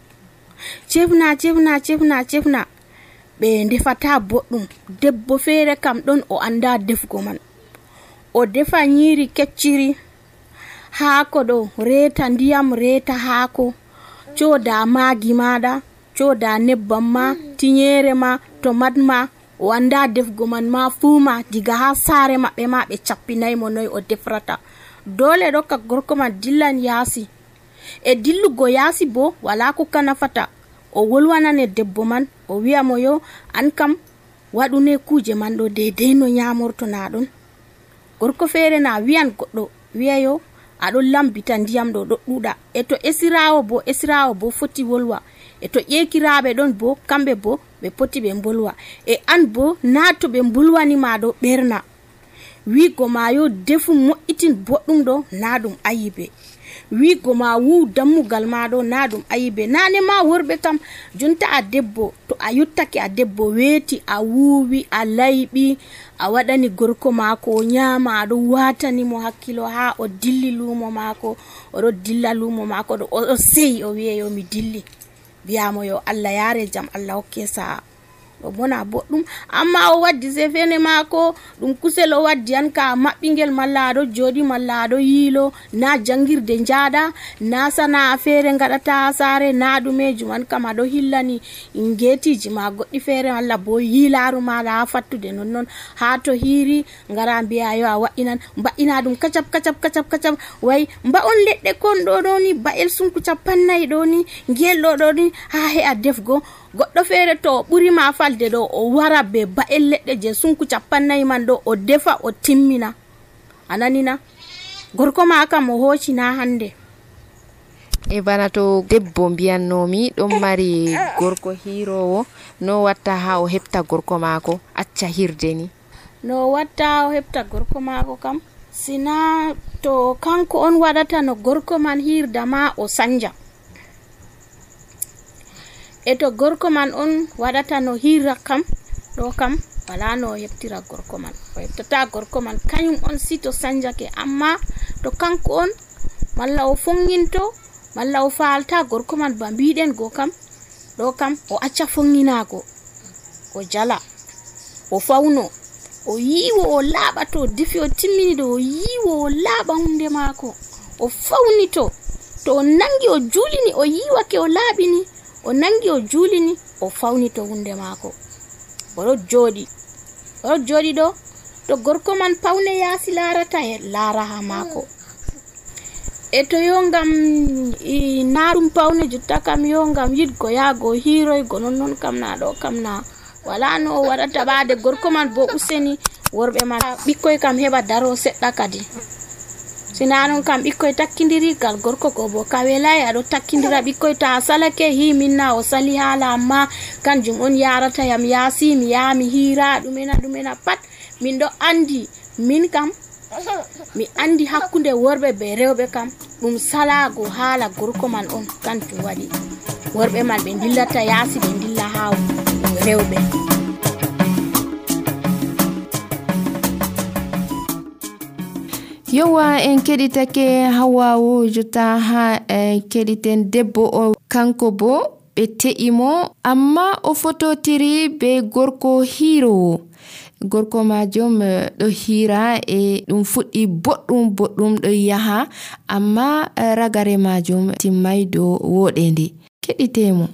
cefna ɓe ndefata boɗɗum debbo feere kam ɗon o anda defgo man o defa nyiri kecciri haako ɗo reeta ndiyam reeta haako coda maagi maɗa coda nebbam ma tinyere ma tomat ma o anda defgo man ma fuuma diga ha saare maɓɓe ma ɓe cappinaymo noy o defrata dole ɗo ka gorko man dillan yaasi e dillugo yaasi bo wala ko kanafata o wolwanane debbo man o wi'a mo yo an kam waɗune kuje man ɗo deidei no nyamortona ɗon gorko feere na wi'an goɗɗo wi'a yo aɗon lambita ndiyam ɗo ɗo ɗuɗa e to esirawo bo foti wolwa e to ƴekiraɓe ɗon bo kamɓe bo ɓe poti ɓe mbolwa e an bo na to ɓe mbolwanima ɗo ɓerna wigo ma yo defu moƴƴitin boɗɗum ɗo na ɗum ayibe wigo ma wu dammugal ma ɗo na ɗum ayibe nane ma worɓe kam jonta a debbo to a yottake a debbo weeti a wuuwi a layɓi a waɗani gorko maako o nyama aɗo watanimo hakkilo ha o dilli lumo maako oɗo dilla lumo maako ɗo oɗo seyi o wi'e yo mi dilli biyamo yo Allah yare jam Allah hokke sa'a ɗo bona boɗɗum amma o waddi se fene maako ɗum kusel o waddi an ka maɓɓingel malla aɗo jooɗi malla aɗo yiilo na jangirde njaɗa na sana'a feere ngaɗata ha saare na ɗumejum an kam aɗo hillani ngetiji ma goɗɗi feere malla bo yiilaru maɗa ha fattude nonnon ha to hiiri ngara mbiya yo a wa'inan mba'ina ɗum kacap way mba'on leɗɗe kon ɗo ni ba'el sunku 50 ɗo ni ngel ɗo ni ha he'a defgo goɗɗo feere to ɓuri ma falde ɗo o wara be ba'el leɗɗe je sunku 50 man ɗo o defa o timmina ananina gorko ma kam o hoccina hande e bana to debbo mbiyannomi ɗon mari gorko hirowo no watta ha o heɓta gorko maako acca hirde ni no watta o heɓta gorko maako kam sina to kanko on waɗata no gorko man hirda ma o sanja e to gorko man on waɗata no hira kam ɗo kam wala no o heɓtira gorko man o heɓtata gorko man kañum on si to sanjake amma to kanko on malla o fonginto malla o falta gorko man ba mbiɗen go kam ɗo kam o acca fonginago o jala o fawno o yiwo o laaɓa to defi o timmini ɗo o yiwo o laaɓa hunde maako o fawnito to o nangi o julini o yiwake o laaɓini o nangi o julini o fawnito hunde maako oɗo jooɗi ɗo to gorko man pawne yaasi larata e laara ha maako e to yo ngam na ɗum pawne jotta kam yo ngam yiɗgo yaago hiroygo non kam na ɗo kam na wala no waɗata ɓaade gorko man bo useni worɓe man ɓikkoy kam heɓa daro seɗɗa kadi sina non kam ɓikkoy takkindiri gal gorko ko bo ka welay aɗo takkindira ɓikkoy ta salake himinna o sali haala amma kanjum on yarata yam yaasi mi yaha mi hira ɗumena pat min ɗo andi min kam mi andi hakkunde worɓe be rewɓe kam ɗum salago haala gorko man on kanjum waɗi worɓe man ɓe dillata yaasi ɓe dilla ha rewɓe. yowa en keɗitake Hawawu jotta ha keɗiten debbo o kanko bo ɓe te'imo amma o fototiri be gorko hirowo. Gorko majum ɗo hira e ɗum fuɗɗi boɗɗum ɗo yaha amma ragare majum timmay dow woɗende. Keɗitemo.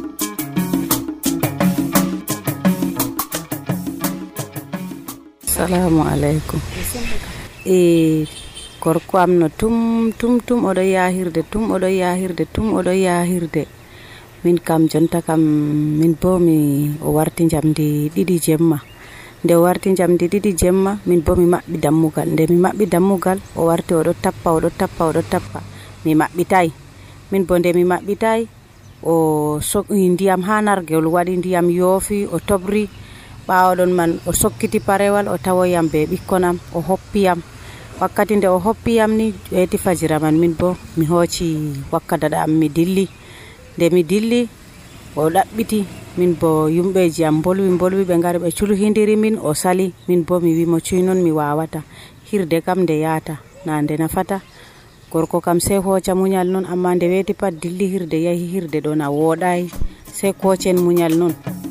Assalamu alaikum. Gorko am no tum oɗo yahirde min kam jonta kam min bo o warti jamdi ɗiɗi jemma. Nde o warti jamdi ɗiɗi jemma min bo mi maɓɓi dammugal. Nde mi maɓɓi dammugal o warti oɗo tappa mi maɓɓitay. Min bo nde mi maɓɓitay o soɓi ndiyam ha nargewol waɗi ndiyam yoofi o tobri. Ɓaawo ɗon man o sokkiti parewal o tawoyam be ɓikkonam o hoppiyam. Wakkati nde o hoppiyam ni eti fajira man min bo mi hooci wakkadada am mi dilli. Nde mi dilli o ɗaɓɓiti min bo yumɓeji am bolwi ɓe ngari ɓe culhindiri min o sali min bo mi wimo cuy non mi wawata hirde kam nde yata na nde nafata. Gorko kam sei hooca muñal non amma nde weti pat dilli hirde yahi hirde ɗo na woɗai sei kocen muñal non.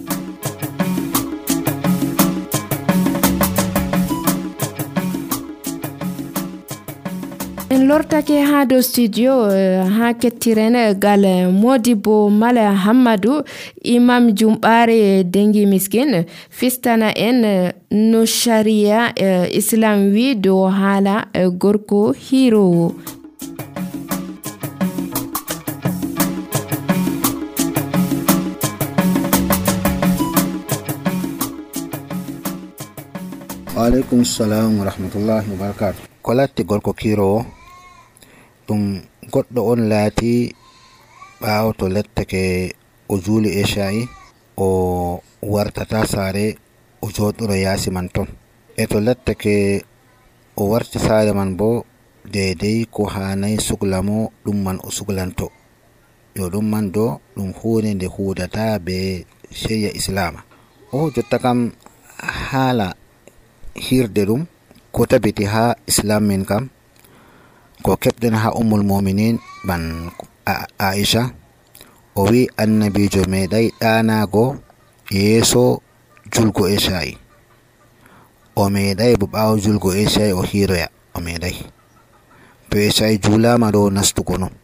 En lortake ha do studio ha kettiren gal Modibo Mala Hammadou imam jumɓare Dengi Miskin fistana en no sharia islam wi do hala gorko hirowo. Waalaikum salam wa rahmatullahi wa barakatuh. Ko latti gorko kirowo ɗum goɗɗo on laati ɓaawo to lettake o juuli esha'i o wartata saare o jooɗoro yaasi man ton e to lettake o warti saare man bo deydey ko hanay sugla mo ɗum man o suglanto yo ɗum man do ɗum huunde nde huudata be sheria islama o jotta kam haala hirde ɗum ko tabiti ha islam min kam ko keɓden ha ummul mu'minin ban Aisha o wi annabijo meɗay ɗanago yeeso julgo esha'i o meɗay bo ɓawo julgo esha'i o hiroya o meɗay to esha'i julama ɗo nastugo non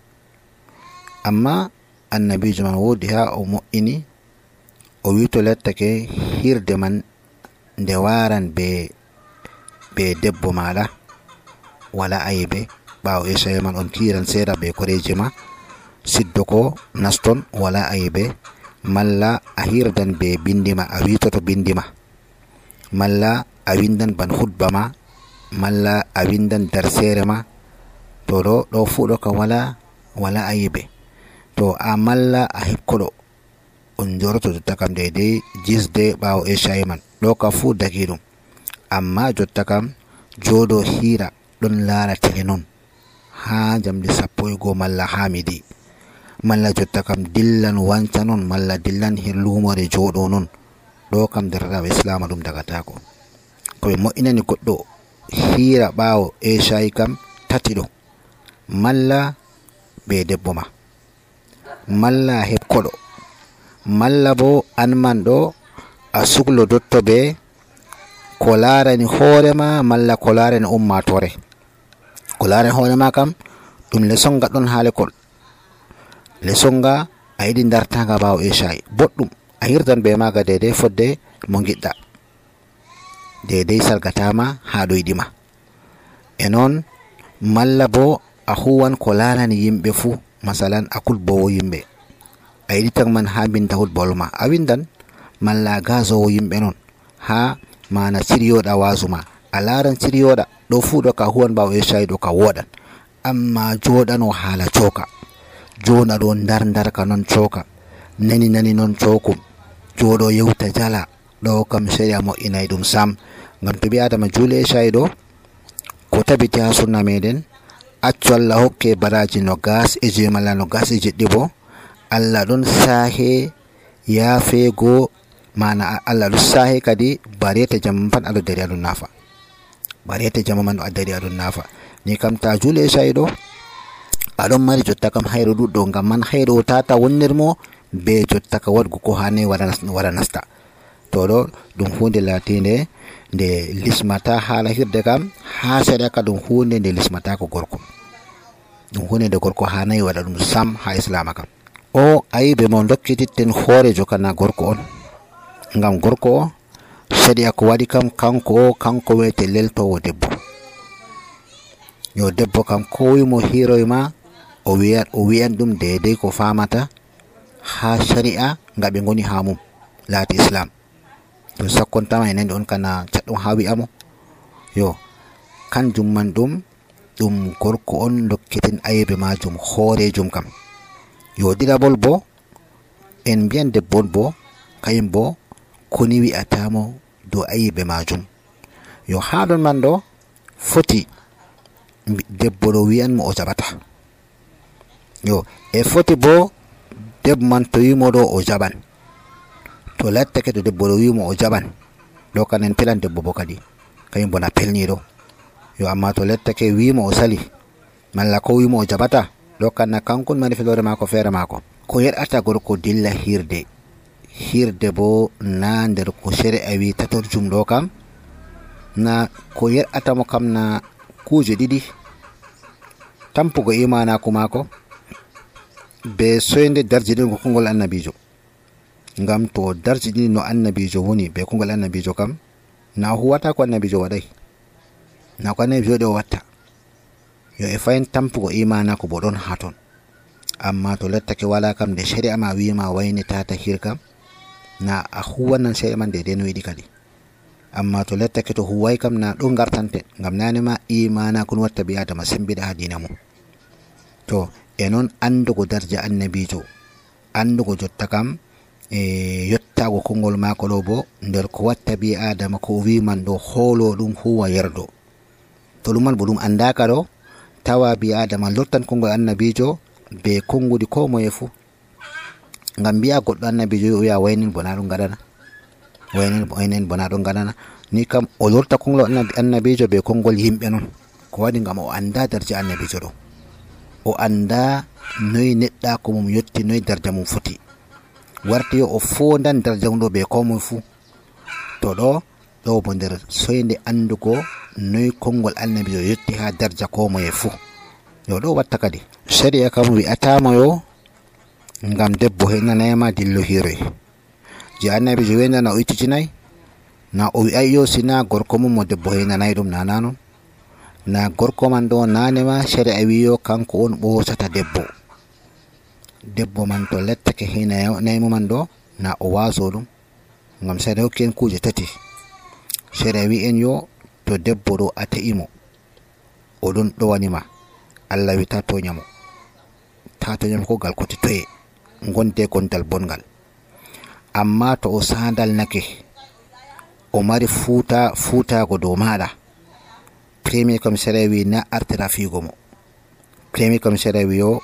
amma annabijo man wodi ha o mo'ini o wi to lettake hirde man nde waran be debbo maɗa wala aybe ɓawo esha'i man on tiran seeɗa be koreji ma siddo ko naston wala aybe malla a hirdan be bindima a witoto bindima malla a windan ban hutba ma malla a windan darsere ma to ɗo fuɗo ka wala aybe to a malla a hekkoɗo on joroto jotta kam deydey jisde ɓawo esha'i man ɗo ka fu dagi ɗum amma jotta kam jooɗo hira ɗon laara tele non ha jamdi 11 malla ha midi malla jotta kam dillan wanca non malla dillan her lumore jooɗo non ɗo kam derɗaɓe islama ɗum dagatako koɓe mo'inani goɗɗo hira ɓawo esha'i kam tati ɗo malla be debbo ma malla hekkoɗo malla bo an man ɗo a suglo dotto be ko larani hoorema malla ko larani ummatore ko larani hoorema kam ɗum lesonga ɗon ha lekol lesonga a yiɗi dartaga ɓawo esha'i boɗɗum a hirdan be maga deydey fodde mo giɗɗa deydey salgatama ha ɗoyɗima e noon malla bo a huwan ko larani yimɓe fuu, masalan akul bowo yimɓe a yiɗi tan man ha bindahol bolma a windan, malla gazowo yimɓe non ha mana siryoɗa wasuma a laran siryoɗa ɗo fuu ɗo ka huwan bawo eshayi ɗo ka woɗan, amma joɗano hala coka, jona ɗo ndar ka non coka, nani non cokum, joɗo yewta jala, ɗo kam shari'a mo'inay ɗum sam. Ngam to ɓi adama juule eshayi ɗo ko tabiti ha sunna meɗen, accu Allah hokke baraji no gas e je malla no gas e jeɗɗi bo Allah ɗon sahe yafego, mana Allah ɗon sahe kadi barete jamma pat aɗo dari aɗon nafa, barete jamma man ɗo a dari aɗon nafa. Ni kam ta juule eshayi ɗo aɗon mari jotta kam hayro ɗuɗɗo, ngam man hayro tata wonnirmo be jotta ka waɗgo ko hane wara nasta. To ɗo ɗum hunde latinde nde lismata hala hirde kam ha seɗa ka, ɗum hunde nde lismata ko gorko, ɗum hunde nde gorko hanayi waɗa ɗum sam ha islama kam. O ayibe mo dokkititten hoorejo kana gorko on, ngam gorko o seɗa ko waɗi kam kanko wete leltowo debbo. Yo debbo kam ko wimo hiroy ma o wiyan ɗum dedei ko famata ha shari'a nga ɓe goni ha mum laati islam. To sakkontama enen on kana caɗɗum ha wi'amo, yo kanjum man ɗum gorko on dokkitin ayibe majum hoorejum kam. Yo ɗiɗaɓol bo en mbiyan debbo bo kayum bo koni wi'atamo dow ayibe majum. Yo ha ɗon man ɗo foti debbo ɗo wi'anmo o jaɓata, yo e foti bo debbo man to wimo ɗo o jaɓan, to lattake to debbo ɗo wimo o jaɓan ɗo kanen pelan debbo bo kadi kayum bo na pelniɗo. Yo amma to lattake wimo o sali malla ko wimo o jaɓata ɗo kanna kankon mari felore mako feere mako. Ko yeɗata gorko dilla hirde bo na nder ko shari'a wi tatorjum ɗo kam, na ko yeɗatamo kam na kuje ɗiɗi, tampugo imanaku mako be soyde darjiɗingo kongol annabijo. Ngam to darjiɗini no annabijo woni be kongol annabijo kam na huwata ko annabijo waɗay, na ko annabijo ɗo watta. Yo e fayin tampugo imanaku bo ɗon ha ton, amma to lattake wala kam nde shari'a ma wima wayne tata hir kam na a huwanan shari'a man de no yiɗi kadi. Amma to lattake to huway kam na ɗo gartante, ngam nanema imanaku no watta ɓi adama sembiɗa ha dina mum. To e non andugo darja annabijo, andugo jotta kam yottago kongol mako ɗo bo nder ko watta ɓi adama ko wiman ɗo hoolo ɗum huwa yerdo. To ɗum man bo ɗum andaka ɗo tawa ɓi adama lottan kongol annabijo be kongudi ko moye fu. Ngam mbiya goɗɗo annabijo wiya waynen bona ɗum gaɗana, waynen bona ɗum gaɗana, ni kam o lorta kongol annabijo be kongol yimɓe non. Ko waɗi ngam o anda darja annabijo ɗo, o anda noyi neɗɗa ko mum yotti, noyi darja mum foti, warti yo o fondan darja mum ɗo be ko moye fu. To ɗo bo nder soyde andugo noyi kongol annabijo yotti ha darja ko moye fu. Yo ɗo watta kadi shari'a kam wi'atamo yo ngam debbo henanayma dillo hiroy, je annabijo wendana o ittitinayi, na o wi'ay yo sina gorko mum mo debbo henanayi ɗum, nana non, na gorko man ɗo nanema shari'a wiyo kanko on ɓosata debbo man to lettake henaymo man ɗo na o waso ɗum, ngam shari'a hokki en kuje tati. Shari'a wi en yo to debbo ɗo a te'imo oɗon ɗowanima, Allah wi ta toñamo ko gal koti toye, gonde gondal bongal. Amma to o sandal nake o mari futago dow maɗa, premier commissariat wi na artira figo mo, premier commissariat wi yo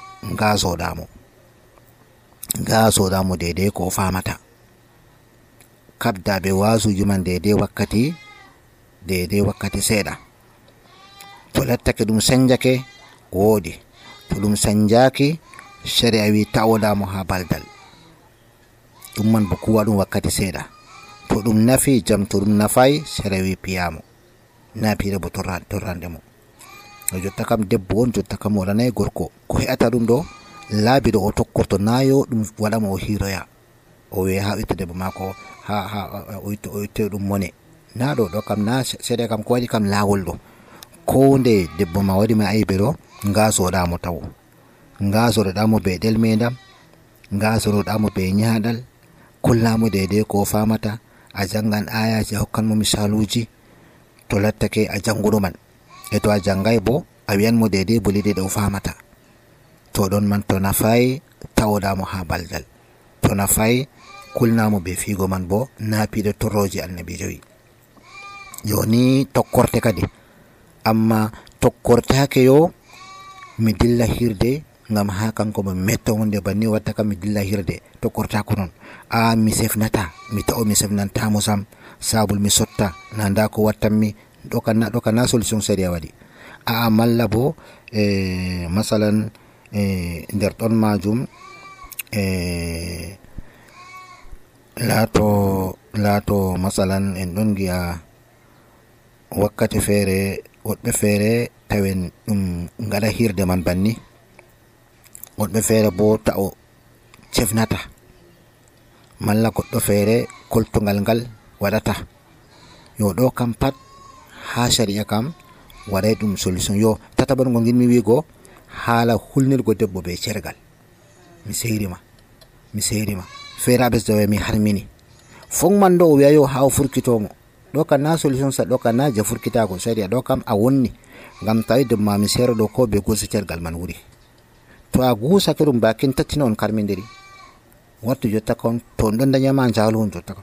gazoɗamo dedei ko famata, kabda be wasuji man dedei wakkati seeɗa. To lattake ɗum sanjake woodi, to ɗum sanjaki shari'a wi tawoɗamo ha baldal, ɗum man bo kuwa ɗum wakkati seeɗa. To ɗum nafi jam, to ɗum nafai shari'a wi piyamo, na pire bo torrande mo. Jotta kam debbo on jotta kam waɗanayi gorko ko he'ata ɗum ɗo laabi ɗo o tokkorto, nayo ɗum waɗamo o hiroya o wiya ha itta debbo mako ha o itta ɗum mone, na ɗo kam na seeɗa kam ko waɗi kam lawol ɗo ko nde debbo ma waɗi ma ayibe ɗo ngasoɗamo taw ngasoɗoɗamo be ɗelmedam ngasoɗoɗamo be nyaɗal kullamo dede ko famata a jangan ayaji a hokkanmo misaluji to lattake a janguɗo man e to a jangay bo a wiyanmo dede bolide ɗe o famata to ɗon man to nafayi tawoɗamo ha baldal to nafayi kulnamo be figo man bo napiɗo torroji annabijo wi yoni tokkorte kadi amma tokkortake yo mi dilla hirde ngam ha kanko mo metto hunde banni watta kam mi dilla hirde tokkortako non mi sefnata mi ta'o mi sefnantamo sam sabul mi sotta nanda ko wattanmi ɗo kana solution séria waɗi malla bo masalan nder ɗon majum laato masalan en ɗon giya wakkati feere woɗɓe feere tawen ɗum ngaɗa hirde man banni woɗɓe feere bo ta'o cefnata malla goɗɗo feere koltugal ngal waɗata yo ɗo kam pat ha sharia kam waɗay ɗum solution yo tataɓon ngo gimmi wigo haala hulnirgo debbo be cergal mi seyrima feeraɓe so mi harmini fonman ɗo o wiya yo ha o furkitomo ɗo kam na solution sa ɗo kam na je furkitago sharia ɗo kam a wonni ngam tawi debma mi seero ɗo ko be gusa cergal man wuri to a gusake ɗum bakin tattina on karmidiri wattu jotta kon to ɗon dañama jahlu on jotta kam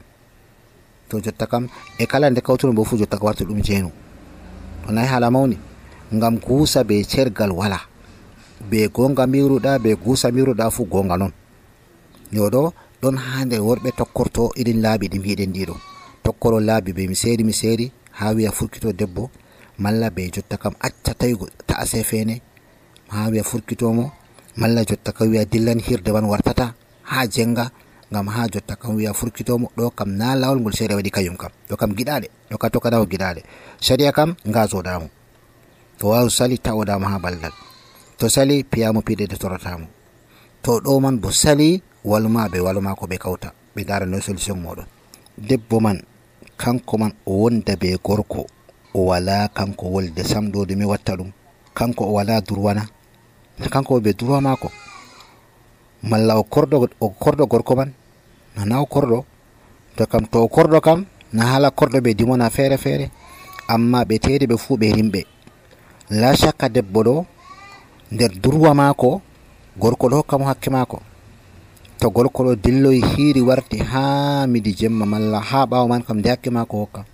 to jotta kam e kala nde kawtuno bo fu jotta ka wartu ɗum jeenu to nayi hala mawni ngam gusa be cergal wala be gonga miruɗa be gusa miruɗa fu gonga non yo ɗo ɗon ha nder worɓe tokkorto irin laabi ɗi mbiɗen ɗiɗo tokkoro laabi be mi seeri ha wiya furkito debbo malla be jotta kam acca tawigo ta'a sefene ha wiya furkitomo malla jotta kam wiya dillan hirde man wartata ha jenga ngam ha jotta kam wiya furkitomo ɗo kam na lawol ngol seeɗa waɗi kañum kam ɗo kam giɗaɗe ɗo ka tokkanawo giɗaɗe sharia kam ngasoɗamo to wawi sali tawoɗamo ha baldal to sali piyamo piɗede torotamo to ɗo man bo sali waluma be waluma ko ɓe kawta ɓe dara no solution moɗon debbo man kanko man o wonda be gorko o wala kanko wolde sam ɗo ɗumi watta ɗum kanko o wala durwana kanko be durwa mako malla o kordo gorko man nana o kordo to kam to o kordo kam na hala kordo be dimona feere feere amma ɓe teedi ɓe fuu ɓe rimɓe la shakka debbo ɗo nder durwa mako gorko ɗo hokkamo hakke mako to gorko ɗo dilloyi hiiri warti ha midi jemma malla ha ɓawo man kam nde hakke mako hokkam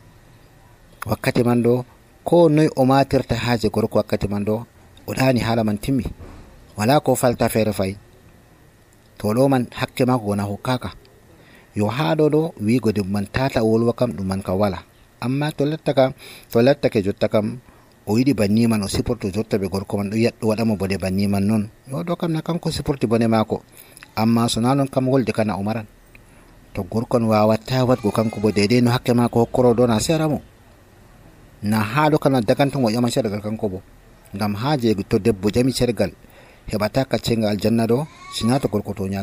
wakkati man ɗo ko noyi o matirta haaje gorko wakkati man ɗo o ɗani haala man timmi wala ko falta feere fayi to ɗo man hakke mako gona hokkaka yo ha ɗo wigo debbo man tata wolwa kam ɗum man kam wala amma to lattake jotta kam o yiɗi banni man o siporto jotta be gorko man ɗo yaɗɗo waɗamo bone banni man noon yo ɗo kam na kanko siporti bone mako amma so na non kam wolde kana o maran to gorkon wawata watgo kanko bo dede no hakke mako hokkoro ɗo na seramo na ha ɗo kana dagantomo ƴama cergal kanko bo ngam ha jeego to debbo jami cergal heɓata kaccenga aljanna ɗo sina to gorko to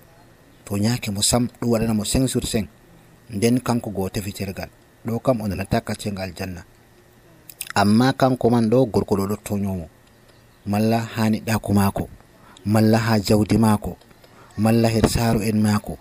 ñakimo sam ɗum waɗanamo 5 sur 5 nden kanko go tefi cergal ɗo kam o nanata kaccenga aljanna amma kanko man ɗo gorko ɗo toñomo malla ha neɗɗako mako malla ha jawdi mako malla her saaro en mako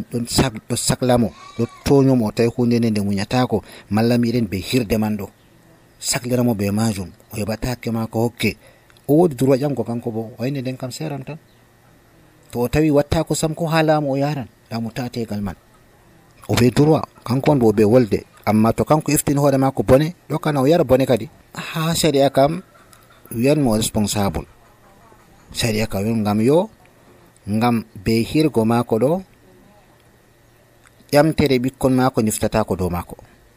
ɗo saklamo ɗo toñomo o tawi hunde nde muñatako malla miɗen be hirde man ɗo sakliramo be majum o heɓata hakke mako hokke o wodi durwa ƴamgo kanko bo wayne nden kam seran tan to o tawi wattako sam ko ha laamu o yaran laamu tategal man o be durwa kanko on bo o be wolde amma to kanko iftini hoore mako bone ɗo kana o yara bone kadi ha sharia kam wiyanmo responsable sharia kam wi ngam be hirgo mako ɗo ƴamtere ɓikkon mako niftatako dow mako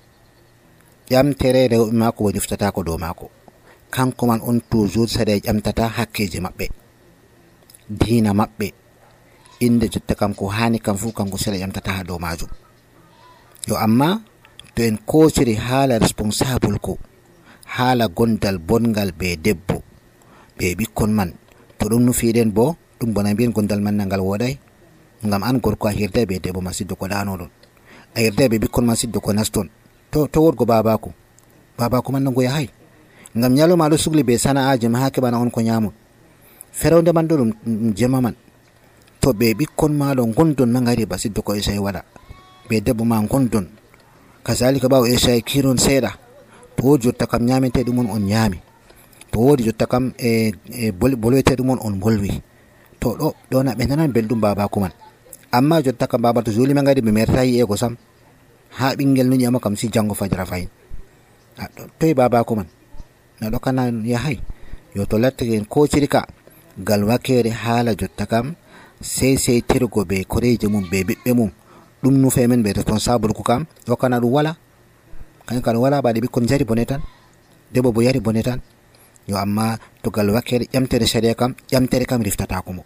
ƴamtere rewɓe mako bo niftatako dow mako kanko man on toujours saɗa ƴamtata hakkeje maɓɓe diina maɓɓe inde jotta kam ko hani kam fu kanko saɗa ƴamtata ha dow majum yo amma to en kociri haala responsable ko haala gondal bongal be debbo be ɓikkon man to ɗum nufiɗen bo ɗum bona mbiyen gondal man nangal woɗay ngam an gorko a hirday be debbo ma siddo ko ɗanoɗon a hirday be ɓikkon ma siddo ko naston to wodgo babako man nango yahay ngam nyaloma do sugli be sana'aji ma hake bana on ko nyamon feronde man do dum jema man to be bikkon ma do gondon ma ngari basiddo ko isay wala be debbo ma gondon kazalika bawo isay kiron seeda to jotta kam nyamete dum on nyami to wodi jotta kam bolwete dum on bolwi to do na be nanan beldum baba ko man amma jotta kam baba to joli ma ngari be mertayi e ko sam ha bingel no nyama kam si jango fajra fayin toy baba ko man na do kana ya hay yo to latten ko cirika gal wakere hala jotta kam sey tergo be koreje mum be bibbe mum dum no femen be responsable ko kam do kana du wala kan wala ba de bikkon jari bonetan debo bo yari bonetan yo amma to gal wakere yamtere sharia kam yamtere kam riftata ko mo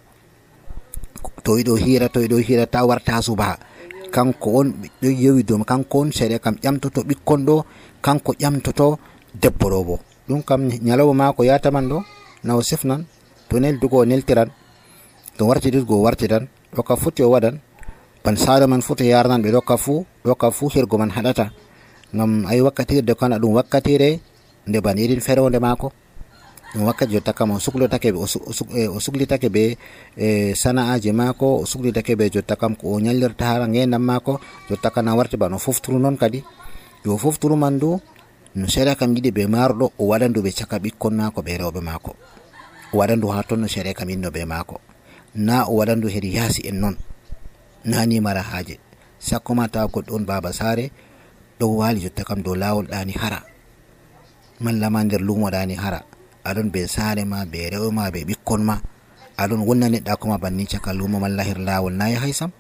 to ido hira ta warta suba kanko on do yewi do kanko on sharia kam yamtoto bikkon do kanko yamtoto debbo robo dum kam nyalawo mako yata man do naw sefnan to nel dugo neltiran to warti dugo wartidan do ka futi o wadan ban sare man futi yarnan be do ka fu hirgo man hadata ngam ay wakkati de kana dum wakkati re nde banirin feronde mako dum wakkati jotta kam o suglo take be o sugli take be sana'aji mako o sugli take be jotta kam ko o nyallirta hala ngendam mako jotta kana warti bano fofturu non kadi yo fofturu mandu no sere kam yidi be mardo o wadandu be chaka bikkon mako be rewbe mako o wadandu ha ton no sere kam inno be mako na o wadandu hedi yasi en non nani mara haje sakko mata ko don baba sare do wali jotta kam do lawol dani hara malla ma nder lumo dani hara adon be sare ma be rewbe ma be bikkon ma adon wonnane da kuma banni chaka lumo malla her lawol nayi haysam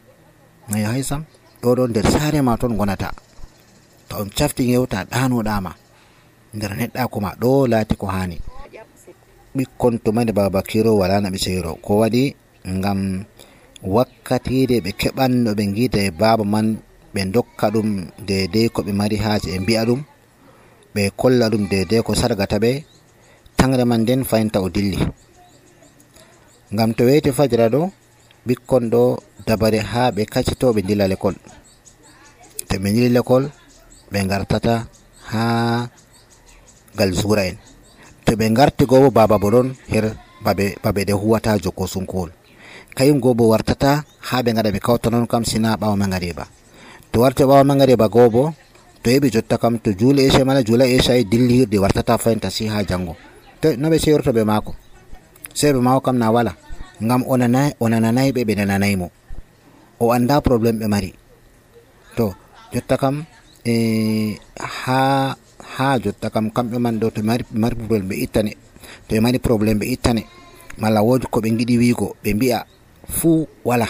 do don nder sare ma ton gonata to on chafti yewta dano dama nder nedda kuma do lati ko hani bikkon to mande baba kiro wala na bisiro ko wadi ngam wakkati de be kebanno be ngide baba man be dokka dum dede ko be mari haaje e bi'a dum be kolla dum dede ko sargata be tangre man den faynta o dilli ngam to wete fajra do bikkon do dabare ha be kacito be dilla lekol te be dilla lekol be ngartata ha gal zuraen to be ngarti go baba bodon her babe de huwata joko sunkol kayum gobo wartata ha be ngada be kawtanon kam sina bawo mangare ba to warte bawo mangare ba gobo to ebi jotta kam to jule e mala jula e shay dilli de wartata fanta si ha jango to no be seyorto be mako sebe mako kam na wala ngam onanay be nanay mo o anda problem be mari to jotta kam ha jotta kam kambe man do to mari problem be itane to mari problem be itane mala wodi ko be ngidi wigo be bi'a fu wala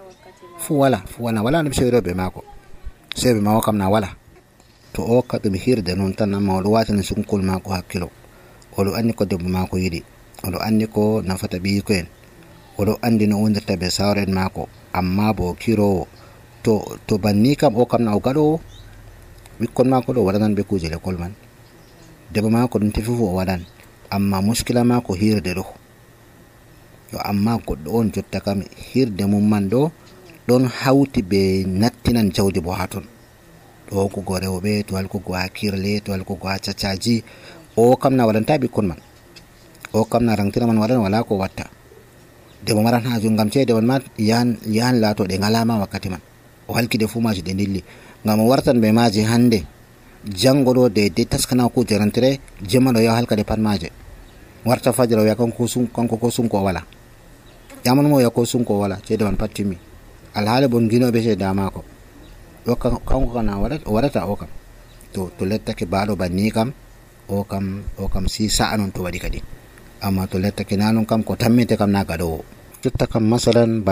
no seyro be mako sebe mako kam na wala to o ka dum hirde non tan ma o watani sunkul mako hakkilo o do anni ko debbo mako yidi o do anni ko nafata bi ko en o do andi no wondirta be sawren mako amma bo kiro to banni kam o kam na o gado bikkon mako do wadanan be kuje le kolman debbo mako dum tefu o wadan amma muskila mako hirde do yo amma goddo on jotta kam hirde mum man do don hawti be nattinan jawdi bo haton do ko gore obe to alko go akirle to alko go chachaji o kam na wadanta bikkon man o kam na rangtira man wadan wala ko watta de mo maran ha jungam cede won mat yan lato de ngalama wakati man o halkide fu maji de dilli ngam wartan be maji hande jango do de taskana ko jarantire jemano ya halkade pan maje warta fajra ya kanko sun ko wala yaman mo ya ko sun ko wala cede man patimi alhaale bon gino be se dama ko do kanko kana warata o kam to lettake baado banni kam o kam si sa'anon to wadi kadi amma to lettake nanon kam ko tammete kam na gado jotta kam masalan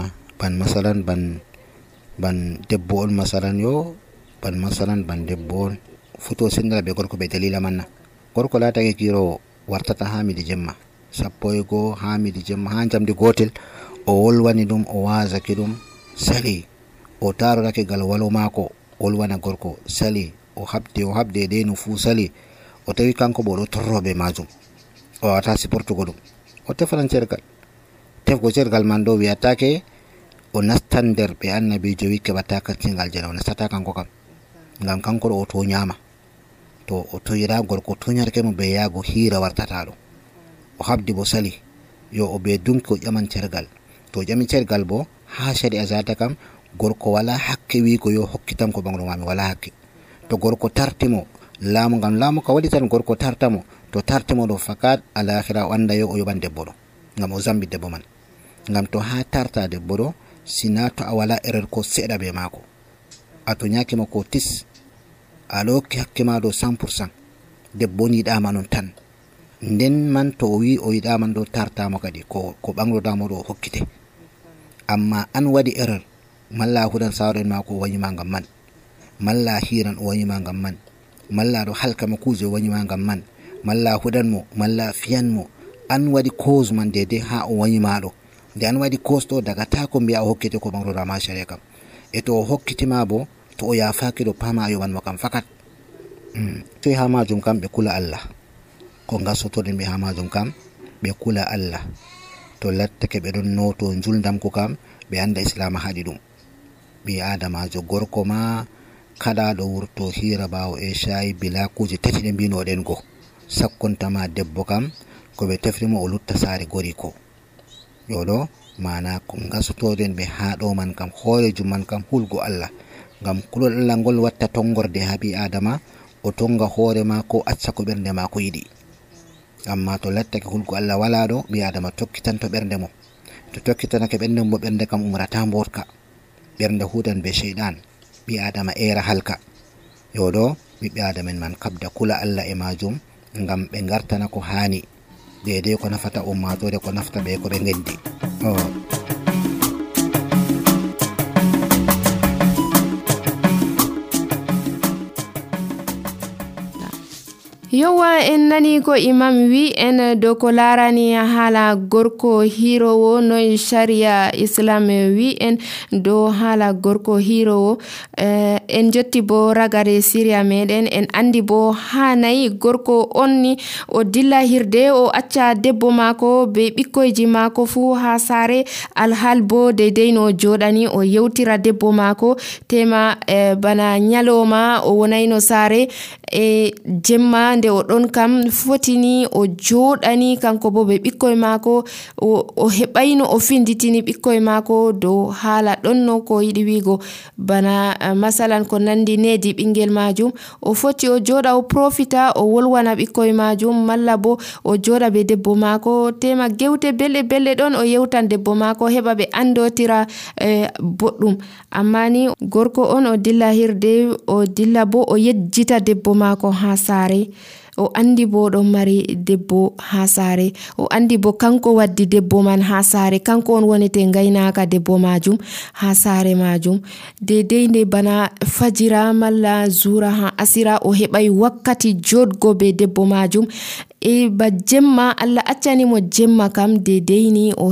ban debbo on masalan ban debbo on futo sindala be gorko be dalila manna gorko lata ke kiro wartata hamidi jemma sappo e go hamidi jemma ha jamdi gotel o wolwani dum o wazaki dum sali o tarorake gal walo mako wolwana gorko sali o habde de no fu sali o tawi kanko bo do torrobe majum o ata siportugo dum o tefanan cergal man do wi'atake o nastan nder be annabi jowi ke bataka tingal jana o nastata kanko kam ngam kanko do o to nyama to o toyira gorko toñarke mo be yaago hiira wartataɗo o habdi bo sali yo o be dunki o ƴaman cergal to ƴami cergal bo ha shari'a zata kam gorko wala hakke wi ko yo hokkitam ko bangro mami wala hakke to gorko tartimo laamu ngam laamu ka waɗi tan gorko tartamo to tartimo ɗo fakat alakhira o anda yo o yoɓan debbo ɗo ngam o zambi debbo man ngam to ha tarta debbo ɗo sina to a wala erreur ko seeɗa be maako a to ñakimo ko tis a lokki hakke ma ɗo 100% debbo ni yiɗama non tan nden man to o wi o yiɗaman ɗo tartamo kadi ko ɓanglodamo ɗo o hokkite amma an waɗi erreur malla hudan sawren ma ko o wañima ngam man malla hiran o wañima ngam man malla ɗo halkama kuuje o wañima ngam man malla hudanmo malla fiyanmo an waɗi cause man dede ha o wañima ɗo nde an waɗi cause ɗo daga ta ko mbiya o hokkite ko ɓanglodama sharia kam e to o hokkitima bo to o yafaki ɗo pama a yoɓanmo kam fakat toy ha majum kam ɓe kula Allah ko gasotoɗen ɓe ha majum kam ɓe kula Allah to lattake ɓe ɗon noto juldam ko kam ɓe anda islama haɗi ɗum ɓi adamajo gorko ma kada ɗo wurto hira bawo e shayi bila kuje tati ɗe mbinoɗen go sakkontama debbo kam ko ɓe tefrimo o lutta sare gori ko yoɗo mana ko gasotoɗen ɓe ha ɗo man kam hoorejum man kam hulgo Allah ngam kulol Allah ngol watta tongorde ha ɓi adama o tonga hoore ma ko acca ko ɓernde ma ko yiɗi amma to lattake hulgo Allah wala ɗo ɓi adama tokkitanto ɓernde mo to tokkitanake ɓernde mo ɓernde kam umrata mbotka ɓernde hudan be sheyɗan ɓi adama era halka yoɗo ɓiɓɓe adamen man kabda kula Allah e majum ngam ɓe gartana ko hani dede ko nafata ummatore ko nafta ɓe ko ɓe geddi yowa en nani ko imam wi en dow ko larani haala gorko hirowo noy sharia islam wi en dow haala gorko hirowo en jotti bo ragare syria meɗen en andi bo hanayi gorko onni o dilla hirde o acca debbo mako be ɓikkoyji mako fu ha sare alhal bo deydey no joɗani o yewtira debbo mako tema bana nyaloma o wonayno sare e jemma nde o ɗon kam fotini o joɗani kanko bo be ɓikkoy mako o heɓayno o finditini ɓikkoy mako dow haala ɗonno ko yiɗi wigo bana masalan ko nandi nedi ɓingel majum o foti o joɗa o profita o wolwana ɓikkoy majum malla bo o joɗa be debbo mako tema gewte belɗe ɗon o yewtan debbo mako heɓa ɓe andotira boɗɗum amma ni gorko on o dilla hirde o dilla bo o yejjita debbo mako ha sare o andi bo ɗon mari debbo ha sare o andi bo kanko waddi debbo man ha sare kanko on wonete gaynaka debbo majum ha sare majum deydey nde bana fajira malla zura ha asira o heɓay wakkati joɗgo be debbo majum e ba jemma Allah accanimo jemma kam deydeyni o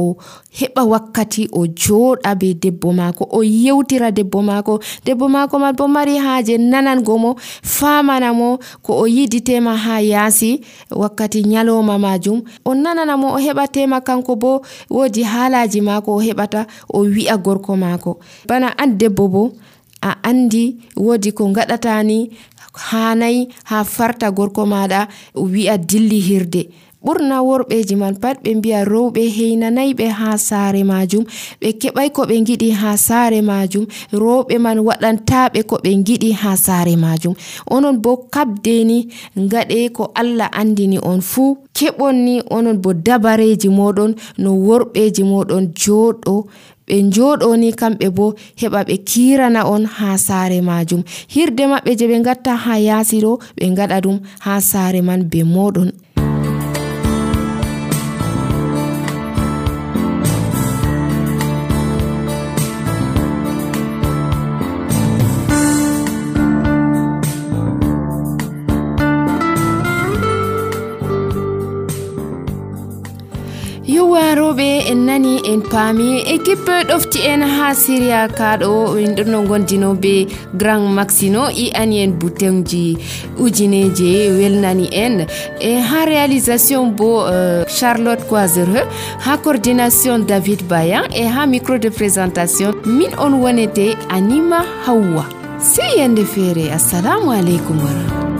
heɓa wakkati o joɗa be debbo mako o yewtira debbo mako man bo mari haaje nanango mo famana mo ko o yiditema ha yaasi wakkati nyaloma majum o nanana mo o heɓa tema kanko bo wodi haalaji mako o heɓata o wi'a gorko mako bana an debbo bo a andi wodi ko gaɗatani hanayi ha farta gorko maɗa wi'a dilli hirde ɓurna worɓeji man pat ɓe mbiya rewɓe heynanayɓe ha saare majum ɓe keɓay ko ɓe giɗi ha saare majum rewɓe man waɗantaɓe ko ɓe giɗi ha saare majum onon bo kabdeni gaɗe ko Allah andini on fuu keɓon ni onon bo dabareji moɗon no worɓeji moɗon joɗo ɓe joɗoni kamɓe bo heɓa ɓe kirana on ha saare majum hirde maɓɓe je ɓe gatta ha yaasi ɗo ɓe gaɗa ɗum ha saare man be moɗon. Yowaroɓe en nani en paami équipe ɗofti en ha Syria kaɗo en ɗonno gondino be Grand Maxino i ani en butemji ujineje welnani en e ha réalisation bo Charlotte Coisereux ha coordination David Bayan e ha micro de présentation min on wonete Anima Hawa. Sey yande feere assalamu aleykum wa rahmatullahi.